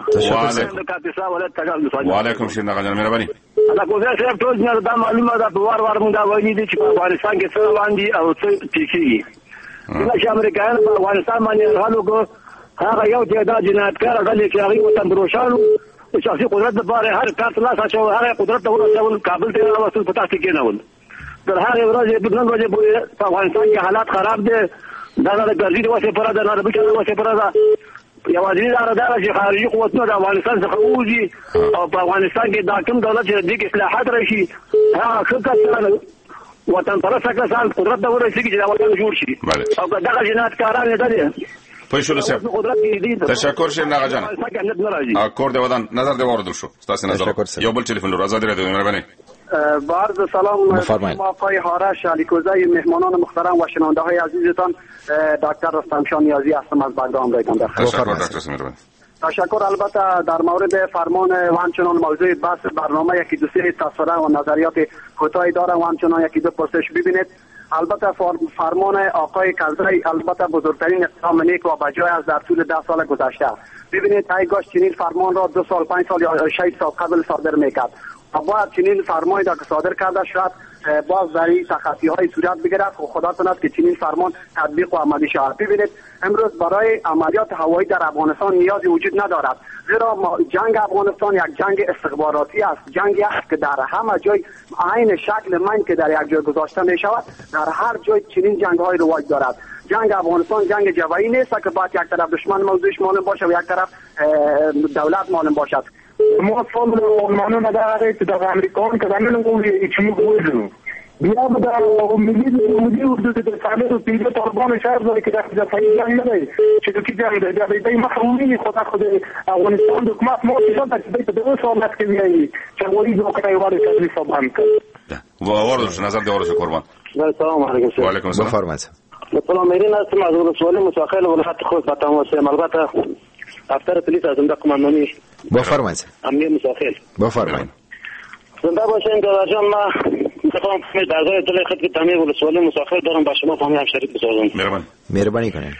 وعلیکم السلام غجر مهرباني انا ګورم صاحب ټول نه دا معلومه ده په وار موږ دا وایي دي چې په افغانستان کې څه باندې او څه تیږي چې امریکایان په افغانستان باندې غلو هغه یو تعداد جنایتکار غلي چې هغه وطن بروشالو شخصي قدرت لپاره هر کار لا ساتو هغه قدرت ورسول کابل ته راوستل پتا کې کېنول در هغه ورځې په نن ورځې په افغانستان کې حالات خراب دي دا د ګرځي د وسه پر دا نه بچو وسه پر دا یو ځینې دا چې خارجي قوتونه د افغانستان څخه وځي او په افغانستان کې دا کوم دولت چې د اصلاحات راشي هغه څه وطن پرسته کسان قدرت د ورسېږي چې دا وطن جوړ شي او دا جنایتکاران نه دي پښلو صاحب تشکر شه ناغه جان کور دی ودان نظر دی ورده شو تاسو نظر یو بل ټلیفون رو آزاد راډیو مهرباني با عرض سلام آقای هارش علیکوزای مهمانان محترم و شنونده های عزیزتان دکتر رستمشاه نیازی هستم از بغداد رایگان. تشکر دکتر مهربانی. تشکر. البته در مورد فرمان و همچنان موضوع بحث برنامه یکی دو سری تصویره و نظریات کوتاهی دارم و همچنان یکی دو پرسش ببینید. البته فرمان آقای کرزی البته بزرگترین اقدام نیک و بجای است در طول 10 سال گذشته. ببینید هایگاه چنین فرمان را 2 سال 5 سال یا 6 سال قبل صادر میکرد و باید چنین فرمانی را که صادر کرده شد باز در این تخطی های صورت بگیرد و خدا کند که چنین فرمان تطبیق و عملی شود. ببینید امروز برای عملیات هوایی در افغانستان نیازی وجود ندارد، زیرا جنگ افغانستان یک جنگ استخباراتی است، جنگی است که در همه جای عین شکل من که در یک جای گذاشته می شود در هر جای چنین جنگ های رواج دارد. جنگ افغانستان جنگ جوایی نیست که باید یک طرف دشمن موضوعش معلوم باشه و یک طرف دولت معلوم باشد. ما فضل المعنى نداره که در امریکان که زمین قولی چی بویدو بیا در ملی حدود در ساله و پیده طالبان شهر داره که در جفایی جنگ نده چه که جنگ در بیده محرومی خود افغانستان دکمت ما شد در بیده 2 سال است که بیایی چگوری دوکتای وارد تدریف بند کرد. واردش نظر دیوارش قربان. سلام علیکم. و علیکم السلام. بفرمایید. سلام میرین هستم از ولسوالی مساخیل ولایت خوست و تماسیم. البته افسر پلیس از زنده قماندانی بفرمایید. امنیه مساخیل. بفرمایید. زنده باشین دادر جان. ما میخوام در ازای دل خدمت تامین ولسوالی مساخیل دارم با شما فهمی هم شریک بسازم. مهربانی کنید.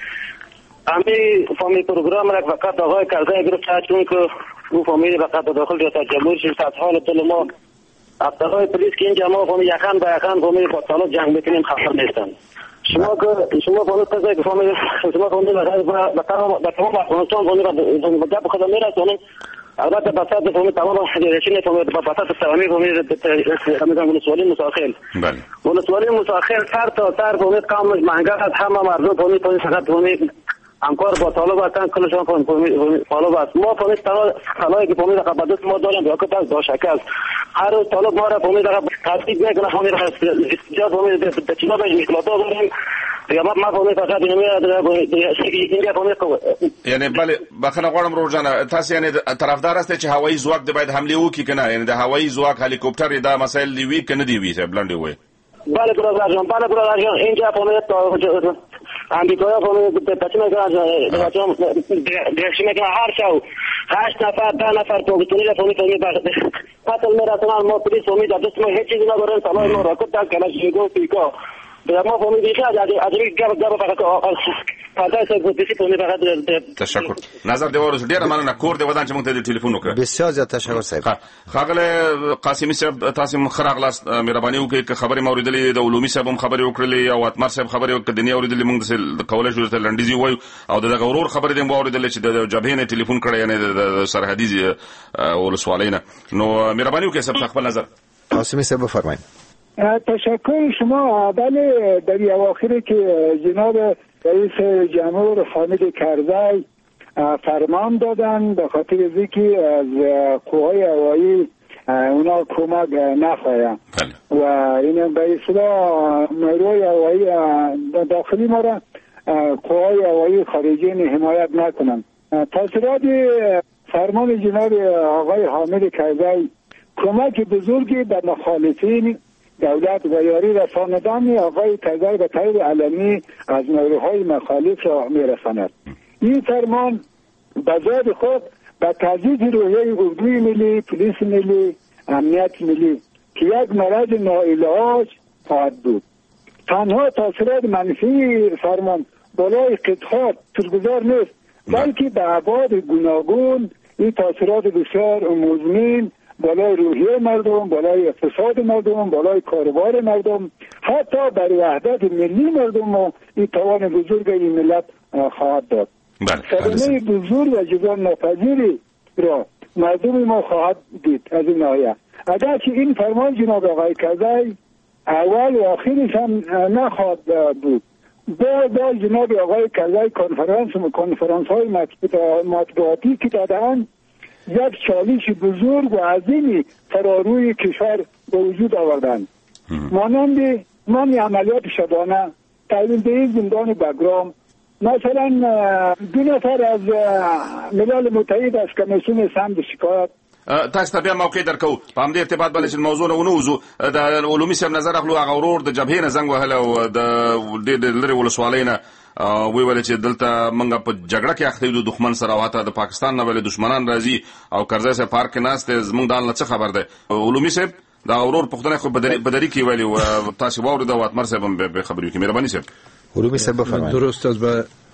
امی فهمی پروگرام را فقط آقای کرزی گرفت چون که او فهمی فقط داخل ریاست جمهوری شد حال دل ما افسرهای پلیس که اینجا ما فهمی یکان با یکان فهمی با طالب جنگ بکنیم خطر نیستن. شما فهمید قضیه که فهمید شما فهمید به تمام افغانستان فهمید به جب خدا میرسونیم. البته بساط فهمید تمام حجرشین فهمید به بساط سوامی فهمید ولسوالی مساخیل. ولسوالی مساخیل سر تا سر فهمید قامش منگر از همه مردم فهمید فقط فهمید همکار با طالب هستن کلشان فهمید طالب است. ما فهمید خلایی که فهمید قبضت ما داریم واقعا از داشکل هر روز طالب ما را فهمید تحقیق میکنه فهمید جا فهمید چیزا به مشکلات داریم یا ما فهمید فقط اینجا فهمید یعنی بله بخنه غواړم روزانه تاسو یعنی طرفدار است چې هوایي ځواک د باید حمله وکړي کنه یعنی د هوایي ځواک هلیکوپټر دا مسایل دی وی کنه دی وی څه بلند وي. بله برادر جان اینجا فهمید امریکا فهمید پچمه کنه دیکشن کنه هر شو 8 نفر 10 نفر پولیسونی را فهمید قتل میرسونن ما پلیس فهمید دست ما هیچ چیزی ندارن سلام ما را کتا کلاشینکوف پیکا ما فهمید اینجا از این گاب فقط تشکر. نظر دیوارش ډیره مننه کور دی ودان چې موږ ته ټلیفون وکړ. بسیار زیات تشکر صاحب. خاغله قاسمی صاحب تاسو خراغلاس مهرباني وکړئ که خبرې موریدلې د علومي صاحب هم خبرې وکړلې او اتمر صاحب خبرې وکړې د نه اوریدلې موږ د کولای شو ته لنډیزي وایو او د غورور خبرې دې موریدلې چې د جبهې نه ټلیفون کړی یعنی د سرحدي ولسوالینا نو مهرباني وکړئ صاحب خپل نظر. قاسمی صاحب بفرمایید. تشکر شما. بله در اواخری که جناب رئیس جمهور حامد کرزی فرمان دادن به خاطر اینکه از قوای هوایی اونا کمک نخواهند و این به اصطلاح نیروی هوایی داخلی ما را قوای هوایی خارجی حمایت نکنند. تاثیرات فرمان جناب آقای حامد کرزی کمک بزرگی به مخالفین دولت و یاری رساندن آقای کرزی به طور علنی از نیروهای مخالف را میرساند. این فرمان به ذات خود به تجدید روحیه اردوی ملی، پلیس ملی، امنیت ملی که یک مرض ناعلاج خواهد بود. تنها تاثیرات منفی فرمان بالای قطعات سرگزار نیست بلکه به ابعاد گوناگون این تاثیرات بسیار مزمن بالای روحیه مردم، بالای اقتصاد مردم، بالای کاروبار مردم، حتی بر وحدت ملی مردم و این توان بزرگ این ملت خواهد داد. صدمه بزرگ و جبران ناپذیری را مردم ما خواهد دید از این ناحیه. اگرچه این فرمان جناب آقای کرزی اول و آخرش هم نخواهد بود. با جناب آقای کرزی کنفرانس های مطبوعاتی که دادن یک چالش بزرگ و عظیمی فراروی کشور به وجود آوردند. مانند عملیات شبانه، تحویل زندان بگرام، مثلا 2 نفر از ملل متحد از کمیسیون سمت شکایت تاسو ته بیا موقع درکو په همدې ارتباط باندې چې موضوع نه ونوزو د علومي صاحب نظر اخلو هغه ورور د جبهې نه زنګ وهله او د لري ولسوالۍ نه ویل چې دلته موږ په جګړه کې اخته یو د دښمن سره واته د پاکستان نه ولې دښمنان راځي او کرزی صاحب پارک ناست زموږ دال نه څه خبر ده علومي صاحب دا اورور پښتنه خو بدري کې ویلي او تاسو واورید او اتمر صاحب به خبرې کې مهرباني صاحب حروبی صاحب بفرمایید. درست است.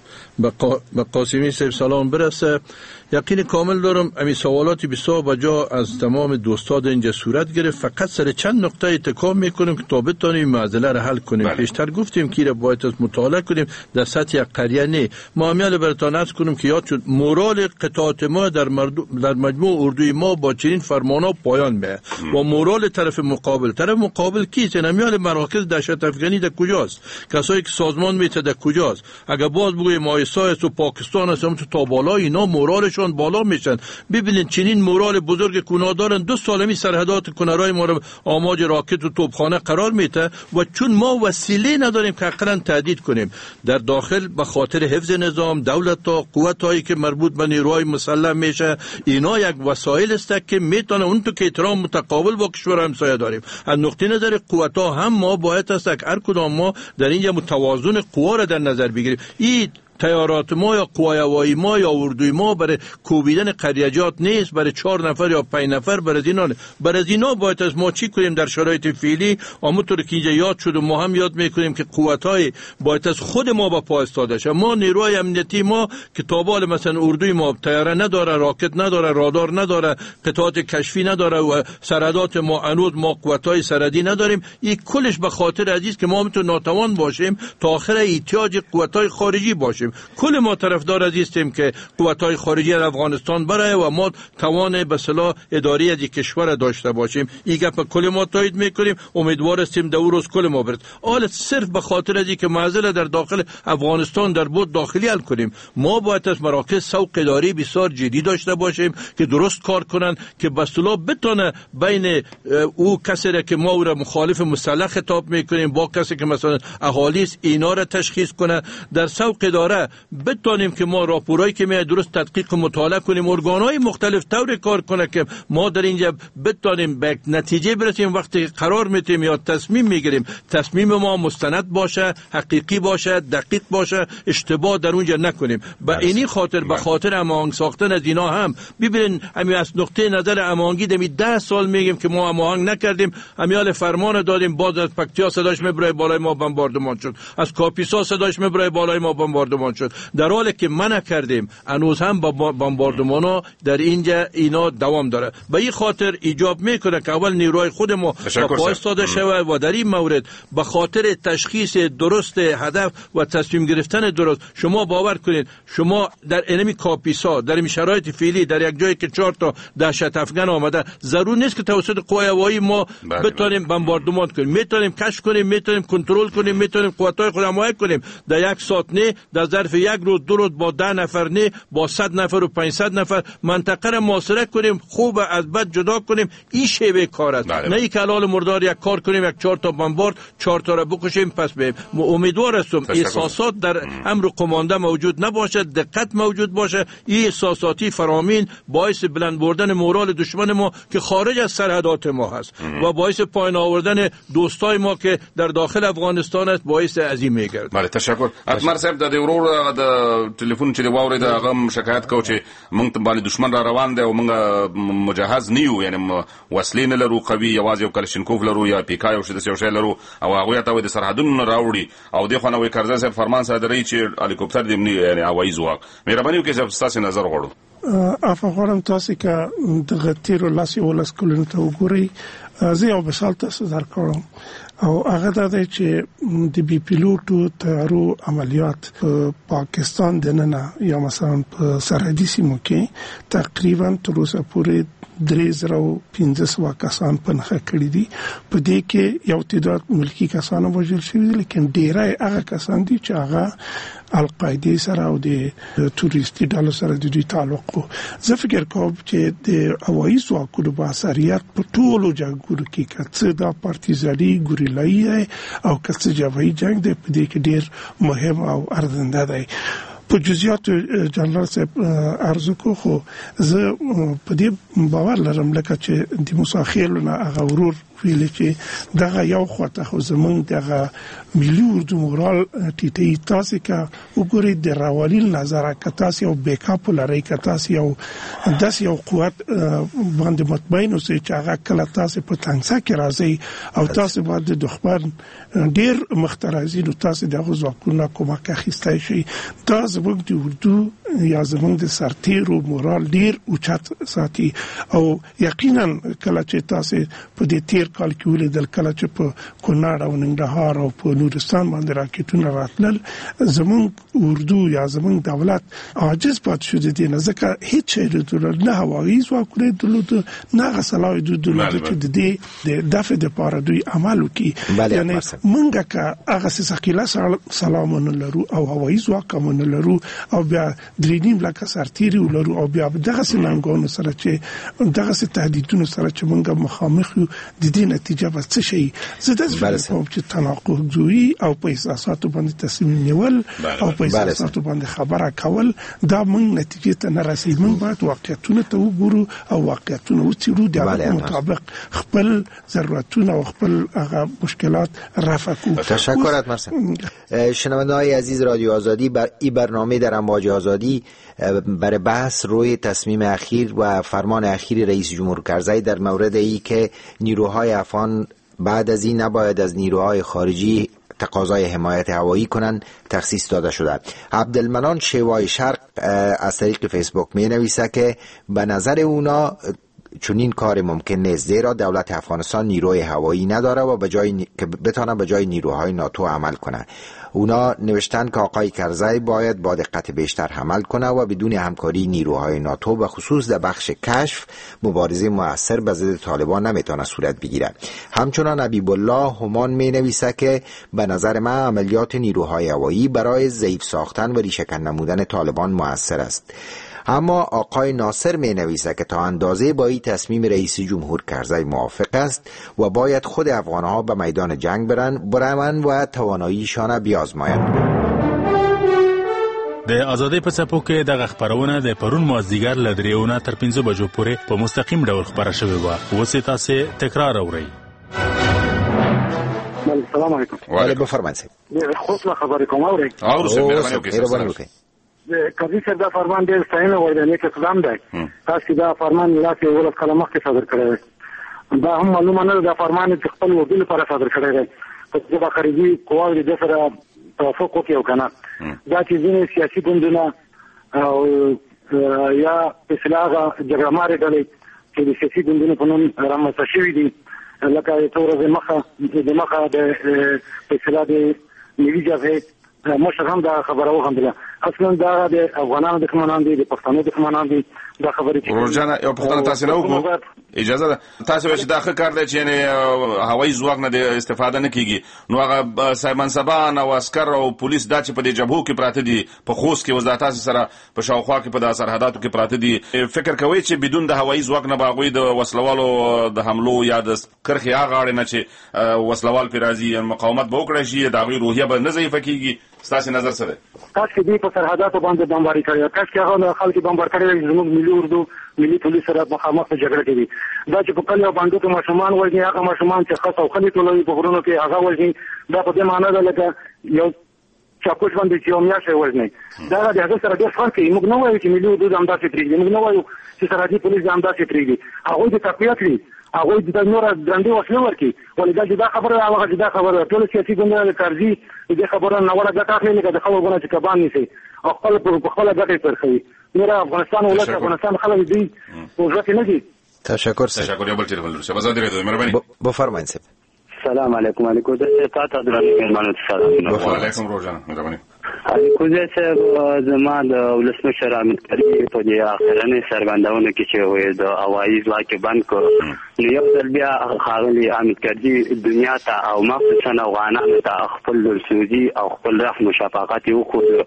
به قاسمی صاحب سلام برسه. یقین کامل دارم امی سوالاتی بسیار بجا از تمام دوستان اینجا صورت گرفت، فقط سر چند نقطه اتکا میکنیم که تا بتانیم معضله را حل کنیم. پیشتر گفتیم که را باید از مطالعه کنیم در سطح قریه نه. ما همیال براتون عرض کنیم که یاد شد مورال قطاعت ما در مجموع اردوی ما با چنین فرمانا پایان میه و مورال طرف مقابل کیست؟ همیال مراکز دهشت افغانی در کجاست؟ کسایی که سازمان میته در کجاست؟ اگر باز بگویم آیسا است و پاکستان است تو تا بالا اینا مورالشون بالا میشن. ببینید چنین مورال بزرگ کونا دارن 2 سالمی سرحدات کنارای ما رو آماج راکت و توپخانه قرار میته و چون ما وسیله نداریم که حقیقتا تهدید کنیم در داخل به خاطر حفظ نظام دولت تا قوت هایی که مربوط به نیروهای مسلح میشه اینا یک وسایل است که میتونه اون تو که احترام متقابل با کشور همسایه داریم. از نقطه نظر قوت ها هم ما باید است که هر کدام ما در اینجا متوازن قوا را در نظر بگیریم. این تیارات ما یا قوای هوایی ما یا اردوی ما برای کوبیدن قریجات نیست، برای 4 نفر یا 5 نفر برای اینا باید از ما چی کنیم در شرایط فعلی. همونطور که اینجا یاد شد و ما هم یاد میکنیم که قوت‌های باید از خود ما با پا استاده شه. ما نیروهای امنیتی ما که تابال مثلا اردوی ما تیاره نداره، راکت نداره، رادار نداره، قطعات کشفی نداره و سرحدات ما انود ما قوت‌های سرحدی نداریم. این کلش به خاطر عزیز که ما میتون ناتوان باشیم تا آخر احتیاج قوت‌های خارجی باشیم. کل ما طرفدار هستیم که قوت‌های خارجی از افغانستان برای و ما توان به اصطلاح اداری از کشور داشته باشیم. این گپ کل ما تایید میکنیم. امیدوار هستیم در روز کل ما برد. حالا صرف به خاطر از اینکه معضله در داخل افغانستان در بود داخلی حل کنیم ما باید از مراکز سوق اداری بسیار جدی داشته باشیم که درست کار کنن که به اصطلاح بتونه بین او کسی که ما او را مخالف مسلح خطاب میکنیم با کسی که مثلا اهالی است اینا را تشخیص کنه. در سوق اداره بتونیم که ما راپورایی که میاد درست تدقیق و مطالعه کنیم، ارگان‌های مختلف طوری کار کنه که ما در اینجا بتونیم به نتیجه برسیم. وقتی قرار میتیم یا تصمیم میگیریم تصمیم ما مستند باشه، حقیقی باشه، دقیق باشه، اشتباه در اونجا نکنیم. به اینی خاطر به خاطر اماهنگ ساختن از اینا هم ببینین همین از نقطه نظر اماهنگی دمی 10 سال میگیم که ما اماهنگ نکردیم. همیال فرمان دادیم باز از پکتیا صداش میبره بالای ما بمباردمان شد، از کاپیسا صداش میبره بالای ما بمباردمان شد، در حالی که ما نکردیم. هنوز هم بمباردمان‌ها در اینجا اینا دوام داره. به این خاطر ایجاب میکنه که اول نیروهای خود ما پا ایستاده شود و در این مورد به خاطر تشخیص درست هدف و تصمیم گرفتن درست. شما باور کنید شما در انمی کاپیسا در این شرایط فعلی در یک جایی که 4 تا دهشت افغان آمده ضرور نیست که توسط قوای هوایی ما بتونیم بمباردمان کنیم. میتونیم کشف کنیم، میتونیم کنترل کنیم، میتونیم قوت‌های خود حمایت کنیم. در 1 ساعت نه در ظرف 1 روز 2 روز با 10 نفر نه با 100 نفر و 500 نفر منطقه را محاصره کنیم، خوب از بد جدا کنیم. این شیوه کار است. نه ای که حلال مردار یک کار کنیم یک 4 تا بمبارد 4 تا را بکشیم پس بریم. امیدوار هستم احساسات در امر قمانده موجود نباشه، دقت موجود باشه. این احساساتی فرامین باعث بلند بردن مورال دشمن ما که خارج از سرحدات ما هست و باعث پایین آوردن دوستای ما که در داخل افغانستان است باعث عظیم میگرد. بله تشکر. اتمر صاحب د ورور د ټلیفون چې واورید هغه شکایت کو چې موږ ته باندې دشمن را روان دی او موږ مجهز نیو، یعنی وسلې نه لرو قوي، یوازې یو کلشینکوف لرو یا پیکا یو شی لرو او هغه ته د سرحدونو راوړي او د خو نوې کرزه صاحب فرمان صادري چې هلیکوپټر د یعنی هوایي ځواک مهرباني وکړئ چې تاسو نظر غواړو. افغانم تاسو که د تیرو لاس یو لاس کولن ته وګورئ زه یو مثال تاسو درکوم او هغه دا چې د بي پیلوټو طیارو عملیات په پاکستان دننه یا مثلا په سرحدي سیمو کې تقریبا تر اوسه پورې 3,500 کسان پنهخه کړی دي. په دې کې یو تعداد ملکی کسان وژل شوي دي، لیکن ډیری هغه کسان دي چې هغه القاعده سره او د توریستي ډلو سره د دوی تعلق. زه فکر کوم چې د هوایي ځواکونو په اثریت په ټولو جنګونو کې کڅه د پارتیزاني ګوریلایي او کڅه جبهي جنگ د په دې کې ډیر مهم او ارزنده دی. په جزئیات جنرال صاحب ارزو کو خو زه په دې باور لرم لکه چې د مساخیلونه هغه ورور ویل چې دغه یو خواته خو زمونږ دغه ملي اردو مورال ټیټي تاسو کا وګورئ د راوالي نظر کتاس یو بیک اپ لري کتاس یو داس یو قوت باندې مطمئن اوسئ چې هغه کله تاسو په تنګسا کې راځي او تاسو باندې د خبر ډیر مخترزین او تاسو دغه ځواکونه کومک اخیستای شي دا زموږ د اردو یا زموږ د سرتیرو مورال ډیر اوچت ساتي او یقینا کله چې تاسو په دې تیر کال کې ولیدل کله چې په کونړ او ننګرهار او په نورستان باندې راکټونه راتلل زموږ اردو یا زموږ دولت عاجز پات شو دي نه ځکه هیڅ شی نه هوایي ځواکونه درلود نه غسلای درلود چې د دې د دفع لپاره دوی عمل وکړي یعنی مونږه که هغه ثقيله سلامونه لرو او هوایي ځواکونه لرو او بیا درینیم لکه سرتیری ولرو او بیا دغه سننګونو سره چې دغه تهدیدونو سره چې مونږه مخامخ یو د دې نتیجه به څه شي زده کوم چې تناقض جوړي او په احساساتو باندې تصمیم نیول او په احساساتو باندې خبره کول دا مونږ نتیجه ته نه رسېږي مونږ باید واقعیتونه ته وګورو او واقعیتونه وڅېړو د مطابق خپل ضرورتونه او خپل هغه مشکلات رفع کنیم. تشکر از مرسم. شنونده‌های عزیز رادیو آزادی، بر این برنامه در امواج آزادی برای بحث روی تصمیم اخیر و فرمان اخیر رئیس جمهور کرزی در مورد ای که نیروهای افغان بعد از این نباید از نیروهای خارجی تقاضای حمایت هوایی کنند تخصیص داده شده. عبدالمنان شیوای شرق از طریق فیسبوک می نویسه که به نظر اونا چنین کار ممکن نیست، زیرا دولت افغانستان نیروی هوایی نداره و که بتونه به جای نیروهای ناتو عمل کنه. اونا نوشتن که آقای کرزی باید با دقت بیشتر عمل کنه و بدون همکاری نیروهای ناتو به خصوص در بخش کشف مبارزه مؤثر به ضد طالبان نمیتونه صورت بگیره. همچنان حبیب الله همان می نویسه که به نظر من عملیات نیروهای هوایی برای ضعیف ساختن و ریشه‌کن نمودن طالبان مؤثر است. اما آقای ناصر می نویسه که تا اندازه با این تصمیم رئیس جمهور کرزی موافق است و باید خود افغانها به میدان جنگ برن و تواناییشان بیازمایند. د ازادۍ په څپو کې دغه خبرونه د پرون مازدیګر له 3 تر 5 بجو پورې په مستقیم ډول خبره شوې وه. اوس یې تاسې تکرار اورئ. السلام علیکم. وعلیکم بفرمایئ. خو خبرې کوم اورئ. مهرباني وکړئ. قاضي صاحب دا فرمان ډېر ستاینه وړ دی، نیک اقدام دی. تاسو دا فرمان لاس یې 12 کاله مخکې صادر کړی دی. دا هم معلومه نه ده دا فرمان چې خپل وکیل لپاره صادر کړی دی چې د خارجي قواوو د سره توافق وکړي او کنه. دا چې ځینې سیاسي ګوندونه او یا اصلاح جګړه مارې ډلې چې د سیاسي ګوندونو په نوم رامنځته شوي دي لکه څو ورځې مخه د اصلاح د ملي جبهې مشر هم دا خبره وغندله. اصلا دا د افغانانو دښمنان دي، د پښتنو دښمنان دي. دا خبرې چې ورجانه یو پښتنه تاسو نه وکړو اجازه ده تاسو چې دا ښه کار دی چې هوایي ځواک نه د استفاده نه کیږي نو هغه سایمنسبان او عسكر او پولیس دا چې په دې جبهو کې پراته دي په خوست کې وزارت تاسو سره په شاوخوا کې په د سرحداتو کې پراته دي، فکر کوي چې بدون د هوایي ځواک نه باغوي د وسلوالو د حملو یا د کرخي هغه اړ نه چې وسلوال پر راځي مقاومت به وکړي شي دا غي روحیه به نه ضعیفه کیږي. ستاسو نظر څه دی؟ تاسو دې په سرحداتو باندې بمباري کړی، تاسو هغه خلک بمبار کړی زموږ ملي اردو ملي پولیس سره مخامخ جګړه کوي. دا چې په کلیو باندې ته ماشومان وایي هغه ماشومان چې خاص او خلک ټولوي په غرونو کې هغه وایي دا په دې معنی ده لکه یو چاکوش باندې چې یو میاشت وایي دا د هغه سره ډېر فرق کوي. موږ نه وایو چې ملي اردو همداسې پرېږدي، موږ نه وایو چې سرحدي پولیس همداسې پرېږدي. هغوی د تقویت وي، هغوی د نور ګرانډي وسلې ورکړي. ولې دا چې دا خبره هغه چې دا خبره ټول سیاسي ګوندونه د کرزي دې خبره نه ولا ګټه اخلي لکه د خلکو چې کبان نیسي او خپل په خپل ګټه ترخوي. نور افغانستان ولایت افغانستان خلک دې وګړي نه دي. تشکر. یو بل ټلیفون لرو. شهباز ادری مهرباني. بفرمایئ. سلام علیکم. علیکم تاسو ته درنو سلام. وعلیکم روزانه مهرباني. کوزه صاحب زما د ولسمشر حامد کرزي په دې اخرنه سرګندونه کې چې وې د هوایي ځواک بند کو نو یو ځل بیا خاغلی حامد کرزي دنیا ته او مخصوصا افغانانو ته خپل سوزي او خپل رحم او شفقت وکړو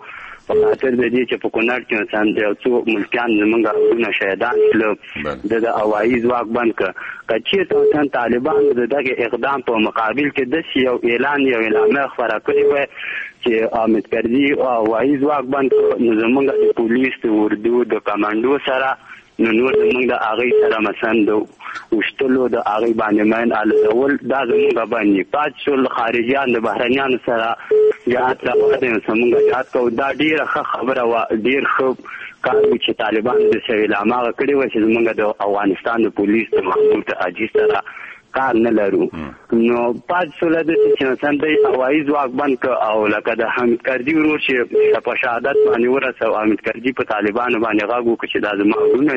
په خاطر د دې چې په کونړ کې مثلا یو څو ملکیان زمونږ ورونه شهیدان شول د هوایي ځواک بند کړه چې مثلا طالبان دغه اقدام په مقابل کې د یو اعلان خبره کړې وای چې حامد کرزي هوایي ځواک بند نو زمونږ د پولیس د اردو د کمانډو سره نور زمونږ د هغې سره مثلا د وشتلو د هغې باندې مین الول دا زمونږ باندې پات شول خارجیان د بهرنیانو سره جهاد راوړی زمونږ جهاد کوو دا ډېره ښه خبره وه ډېر ښه کار و چې طالبان د سویل هماغه کړی وه چې زمونږ د افغانستان د پولیس د محمود حاجي سره کار نه لرو نو پات شوله داسې چې مثلا دی هوایي ځواک بند کړه او لکه د حامد کرزي ورور چې په شهادت باندې ورسو حامد کرزي په طالبانو باندې غږ وکړه چې دا زما ورونه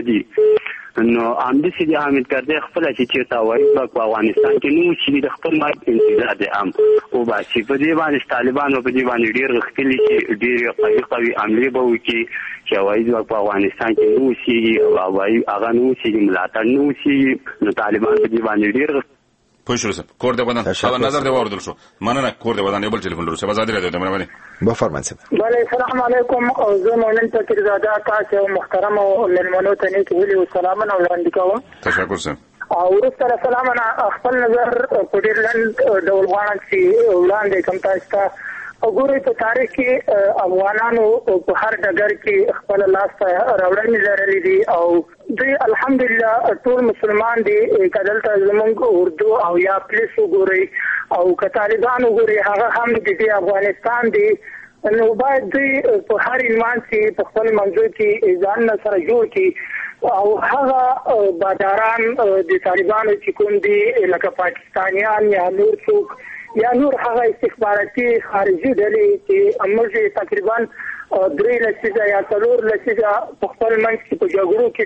دي نو همداسې د حامد کرزي خپله چې چېرته هوایي ځواک په افغانستان کې نه اوسي د خپل مرګ انتظار دی هم وباسي په دې باندې طالبان په دې باندې ډېر غښتلي چې ډېرې قوي حملې به وکړي چې هوایي ځواک په افغانستان کې نه اوسېږي او هوایي هغه نه اوسېږي ملاتړ نه اوسېږي نو طالبان په دې باندې ډېر پوه شو صاحب کور د بدن خبر نظر دی واردل شو مننه کور د بدن یو بل ټلیفون لرو صاحب آزادي راډیو ته مهرباني بفرمایئ صاحب بله السلام علیکم او زه مؤمن فقیرزاده تاسو محترم او ملمنو ته نیک هیلې او سلامونه وړاندې کوم تشکر صاحب او وروسته سلامونه خپل نظر په ډېر لنډ ډول غواړم چې وړاندې کوم تاسو ته وګورئ په تاریخ کې افغانانو په هر ډګر کې خپل لاسته راوړنې لرلې دي او دوی الحمدلله ټول مسلمان دي کدلته زمونږ اردو او یا پولیس وګورئ او که طالبان وګورئ هغه هم د دې افغانستان دي نو باید دوی په هر عنوان چې په خپل منځو کې ځان سره جوړ کړي او هغه باداران د طالبانو چې کوم دي لکه پاکستانیان یا نور څوک یا نور هغه استخباراتي خارجي ډلې چې موږ تقریبا 3 لسیزه یا 4 لسیزه په خپل منځ کې په جګړو کې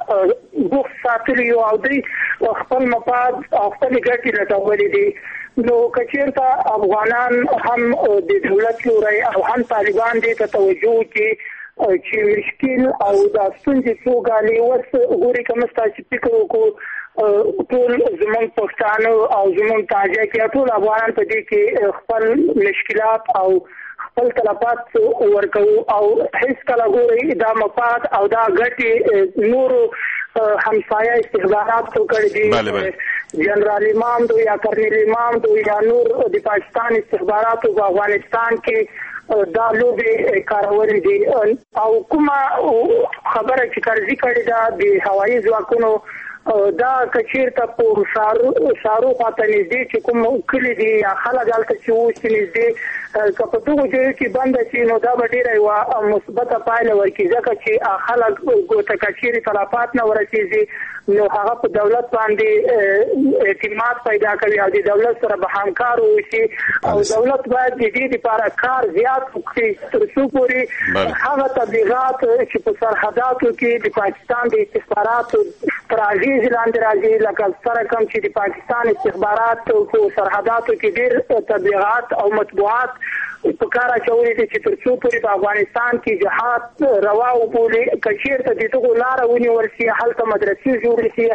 سره بوخت ساتلي او دوی خپل مفاد او خپل ګټې لټولې دي نو کچېرته افغانان هم د دولت لوري او هم طالبان دې ته توجه کوي چې مشکل او د ستونزې څوګالي ورس ګوري کوم ستاسو فکر وکړو ټول زمونږ پښتانه او زمونږ تاجک یا ټول افغانان په دې کې خپل مشکلات او خپل طلبات ورکو او هیڅ کله ګوري دا مفاد او دا ګټي نور همسایه استخبارات تو کړی دي جنرال امام دو یا کرنیل امام دو یا نور د پاکستان استخبارات په افغانستان کې دا لوبه کارول دي او کومه خبره چې کرزي کړی دا د هوایي ځواکونو دا کچیرته په شارو خاطر نږدې چې کوم کلی دي یا خلک هلته چې اوسي نږدې که په دغو ځایو کې بنده شي نو دا به ډېره یوه مثبته پایله ورکړي ځکه چې خلک ګوته کچیرې تلفات نه ورسېږي نو هغه په دولت باندې اعتماد پیدا کوي او د دولت سره به همکار واوسي او دولت باید د دې لپاره کار زیات وکړي تر څو پورې هغه تبلیغات چې په سرحداتو کې د پاکستان د استخباراتو تر اغېز لاندې راځي لکه سره کوم چې د پاکستان استخبارات په سرحداتو کې ډېر تبلیغات او مطبوعات په کار اچولي دي چې تر څو پورې په افغانستان کې جهاد روا وبولي که چېرته د دغو لاره ونیول شي هلته مدرسې جوړې شي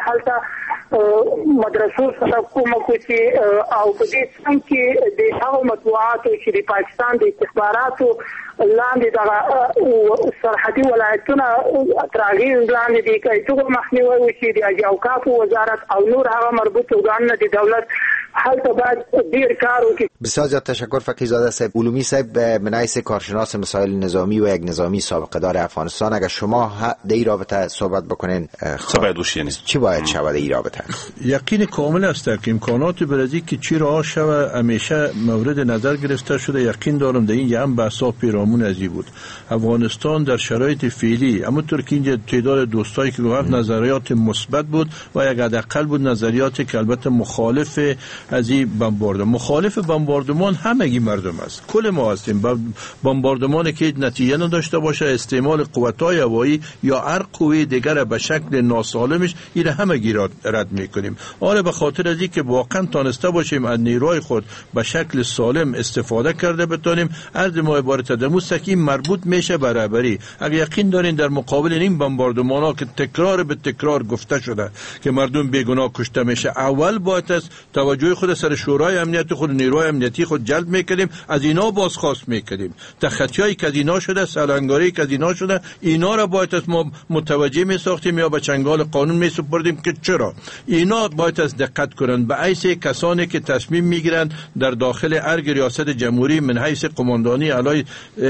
هلته مدرسو سره کومک وشي او په دې څنګ کې د هغو مطبوعاتو چې د پاکستان د استخباراتو لاندې دغه سرحدي ولایتونه تر اغېز لاندې دي که دغو مخنیوی وشي د اوقافو وزارت او نور هغه مربوط ارګانونه د دولت هلته باید ډېر کار وکړي. بسیار زیاد تشکر فقیرزاده صاحب. علومی صاحب من حیث کارشناس مسائل نظامی و یک نظامی سابقه دار افغانستان اگر شما در این رابطه صحبت بکنین چی باید شود این رابطه؟ یقین کامل است که امکانات برزی که چی راه شود همیشه مورد نظر گرفته شده. یقین دارم در این هم بحثا پیرامون ازی بود. افغانستان در شرایط فعلی همونطور که اینجا تعداد دوستایی که گفت نظریات مثبت بود و یک حداقل بود نظریاتی که البته مخالف از این بمباردمان. مخالف بمباردمان همگی مردم است، کل ما هستیم. بمباردمان که نتیجه نداشته باشه، استعمال قوت‌های هوایی یا هر قوه دیگر به شکل ناسالمش، این همگی را رد میکنیم. آره به خاطر از اینکه واقعا تانسته باشیم از نیروهای خود به شکل سالم استفاده کرده بتونیم. عرض ما عبارت دموستکی مربوط میشه برابری. اگر یقین دارین در مقابل این بمباردمان ها که تکرار به تکرار گفته شده که مردم بیگناه کشته میشه، اول باید از توجه توجه خود سر شورای امنیت خود، نیروهای امنیتی خود جلب میکنیم، از اینا بازخواست میکنیم. تخطیایی که از اینا شده، سالنگاری که از اینا شده، اینا را باید از ما متوجه میساختیم یا به چنگال قانون میسپردیم که چرا اینا باید از دقت کنند به حیث کسانی که تصمیم میگیرند در داخل ارگ ریاست جمهوری من حیث قماندانی علی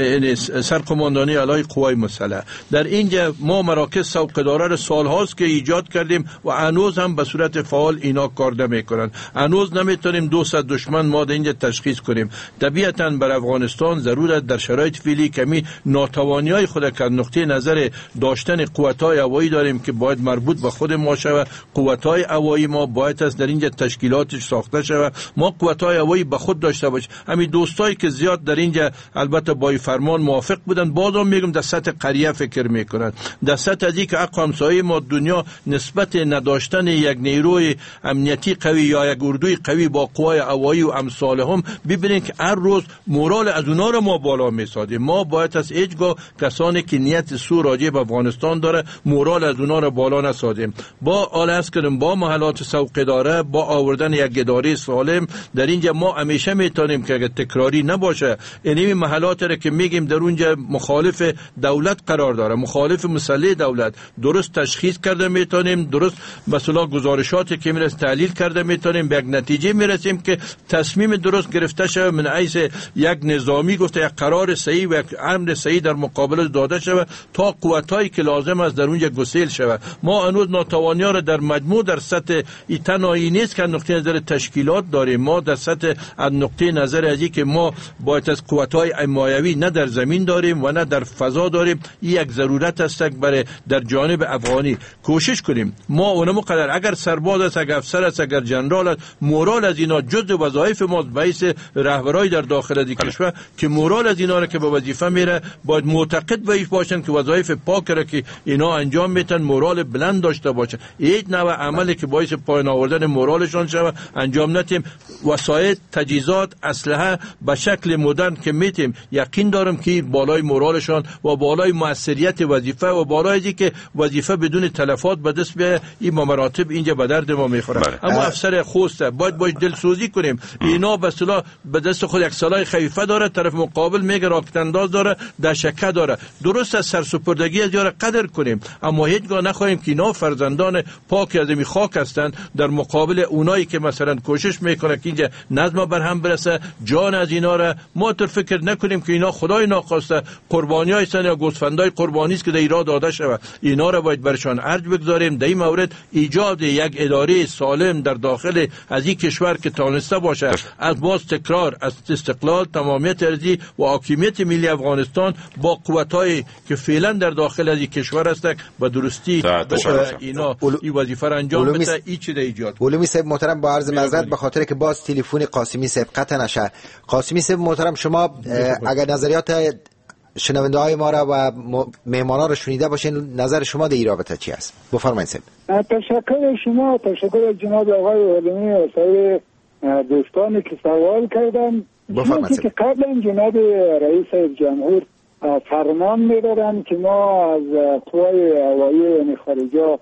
سرقماندانی علی قوای مسلح. در اینجا ما مراکز سوق‌داره را سال هاست که ایجاد کردیم و هنوز هم به صورت فعال اینا کار نمیکنند. هنوز نمیتونیم 200 دشمن ما در اینجا تشخیص کنیم. طبیعتاً بر افغانستان ضرورت در شرایط فعلی کمی ناتوانی‌های خود که نقطه نظر داشتن قوت‌های هوایی داریم که باید مربوط به خود ما شود. قوت‌های هوایی ما باید از در اینجا تشکیلاتش ساخته شود. ما قوت‌های هوایی به خود داشته باشیم. همین دوستایی که زیاد در اینجا البته با فرمان موافق بودن، بازم میگم در سطح قریه فکر میکنند، در سطح از اینکه حق همسایه ما دنیا نسبت نداشتن یک نیروی امنیتی قوی یا یک اردوی قوی با قوای هوایی و امثال هم ببینید که هر روز مورال از اونا رو ما بالا میسازیم. ما باید از هیچگاه کسانی که نیت سو راجع به افغانستان داره مورال از اونا رو بالا نسازیم. با آلس کردن با محلات سوق‌داره، با آوردن یک اداره سالم در اینجا ما همیشه میتونیم که اگه تکراری نباشه این محلات را که میگیم در اونجا مخالف دولت قرار داره، مخالف مسئله دولت درست تشخیص کرده میتونیم، درست مثلا گزارشاتی که میرسه تحلیل کرده میتونیم به یک نتیجه میرسیم که تصمیم درست گرفته شده من حیث یک نظامی گفته یک قرار صحیح و یک امر صحیح در مقابل داده شده تا قوتایی که لازم است در اونجا گسیل شود. ما هنوز ناتوانی‌ها را در مجموع در سطح تنهایی نیست که نقطه نظر تشکیلات داریم، ما در سطح نقطه نظر ازی که ما باید از قوت‌های حمایوی نه در زمین داریم و نه در فضا داریم. این یک ضرورت است برای در جانب افغانی کوشش کنیم. ما اونم قدر اگر سرباز است، اگر افسر است، اگر جنرال است، مورال از اینا جزء وظایف ما باعث رهبرای در داخل از کشور که مورال از اینا را که به وظیفه میره باید معتقد بهش باشن که وظایف پاک را که اینا انجام میتن مورال بلند داشته باشن. هیچ نوع عملی که باعث پایین آوردن مورالشان شود انجام ندیم. وسایل، تجهیزات، اسلحه به شکل مدرن که میتیم یقین دارم که بالای مورالشان و بالای موثریت وظیفه و بالای اینکه که وظیفه بدون تلفات به دست بیاید این مراتب اینجا به درد ما میخوره. اما افسر خوسته باید دلسوزی کنیم. اینا به اصطلاح به دست خود یک سلاح خفیفه داره، طرف مقابل میگه راکت انداز داره، دشکه داره. درست از سرسپردگی از یار قدر کنیم، اما هیچگاه نخواهیم که اینا فرزندان پاک از این خاک هستند در مقابل اونایی که مثلا کوشش میکنه که اینجا نظم بر هم برسه. جان از اینا را ما تر فکر نکنیم که اینا خدای ناخواسته قربانی هستند یا گوسفندای قربانی است که در ایران داده شود. اینا را باید برشان ارج بگذاریم. در این مورد ایجاد یک اداره سالم در داخل از این کشور که تانسته باشه از باز تکرار از استقلال، تمامیت ارضی و حاکمیت ملی افغانستان با قوتایی که فعلا در داخل از این کشور هستند و درستی اینا این وظیفه را انجام بده. این چیز ایجاد. علومی صاحب محترم با عرض معذرت به خاطر که باز تلفن قاسمی صاحب قطع نشه. قاسمی صاحب محترم شما اگر نظریات شنونده های ما را و مهمانا را شنیده باشین نظر شما در این رابطه چی است؟ بفرمایید صاحب. تشکر شما، تشکر جناب آقای علمی و سایر دوستانی که سوال کردن. بفرمایید که قبلا جناب رئیس جمهور فرمان می‌دادن که ما از قوای هوایی خارجی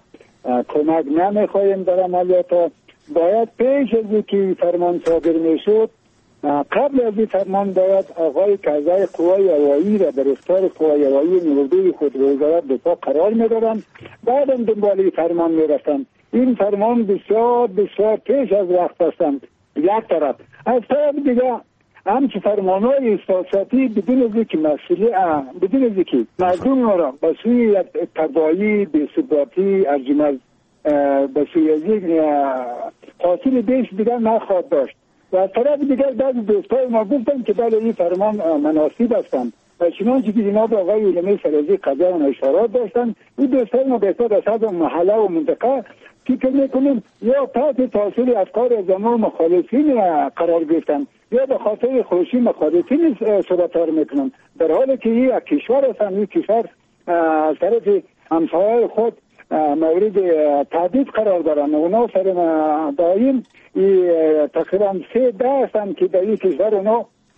کمک نمی‌خواهیم در عملیات. باید پیش از اینکه فرمان صادر میشد قبل از این فرمان باید آقای کازای قوای هوایی را در اختیار قوای هوایی نیروی خود وزارت دفاع قرار می‌دادن، بعدم دنبال فرمان می‌رفتن. این فرمان بسیار پیش از وقت هستند. یک طرف از طرف دیگه همچه فرمانهای احساساتی بدون از اینکه مردم را به سوی تباهی، بی‌ثباتی، ارجمند به سوی از یک حاصل بیش دیگر نخواهد داشت. و از طرف دیگر بعضی دوستای ما گفتن که بله این فرمان مناسب هستند و چنانچه که جناب آقای علمی سرازی قضا و اشارات داشتن. این دوستای ما بهتر از حد محله و منطقه فکر میکنیم یا تحت تاثیر افکار از ما مخالفین قرار گرفتن یا به خاطر خوشی مخالفین صحبتار میکنن، در حالی که یک کشور هستن. این کشور از طرف همسایه خود مورد تهدید قرار دارن. اونا سر دایم تقریبا 3 هستن که در این کشور اونا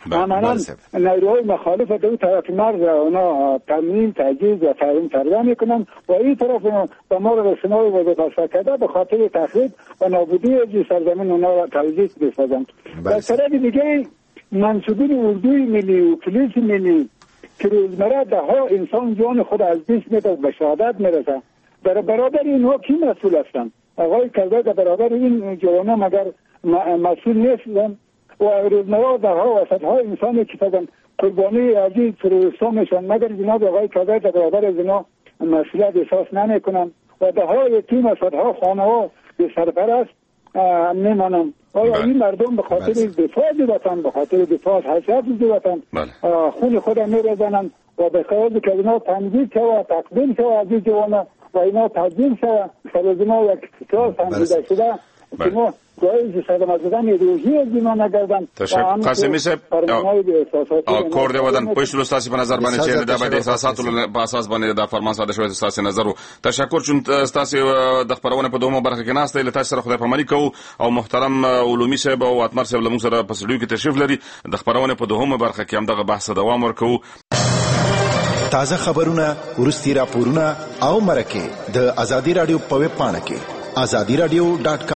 عملا نیروهای مخالف در اون طرف مرز اونا تامین تجهیز و تحریم فردا میکنن و این طرف به ما رسانه‌های وظیفه کرده به خاطر تخریب و نابودی سرزمین اونا را توضیح بسازند. در طرف دیگه منصوبین اردوی ملی و پلیس ملی که روزمره ده ها انسان جان خود از دست میده به شهادت میرسه، در برابر اینها کی مسئول هستند؟ آقای کرده در برابر این جوانا مگر مسئول نیستند؟ و روزمره ده ها و صدها انسانی که فقط قربانی عزیز تروریستان میشن مگر جناب آقای کرده در برابر از اینا مسئولیت احساس نمیکنن و ده ها یتیم و صدها خانه ها به سرپرست میمانم. آیا این مردم به خاطر دفاع وطن، به خاطر دفاع از حیثیت وطن خون خود می‌ریزنند و به خاطر که اینا تنظیم شود، تقدیم شود از این جوانا و اینا تقدیم شود سر از اینا یک کار تنظیم شده که ما جایز سلامت زدن ایدئولوژی از اینا نگردن. قاسمی صاحب کور دی ودان پښتو ستاسو په نظر باندې چې د باندې احساساتو په اساس باندې د فرمان صادر شوی ستاسو نظر او تشکر چون ستاسو د خبرونه په دومره برخه کې ناشته لته سره خدای پامانی کو او محترم علومي صاحب او اتمر صاحب لمون سره په سړیو کې تشریف لري د خبرونه په دومره برخه کې هم دغه بحث دوام ورکو. تازه خبرونه ورستي راپورونه او مرکه د ازادي رادیو په ویب پاڼه کې azadiradio.com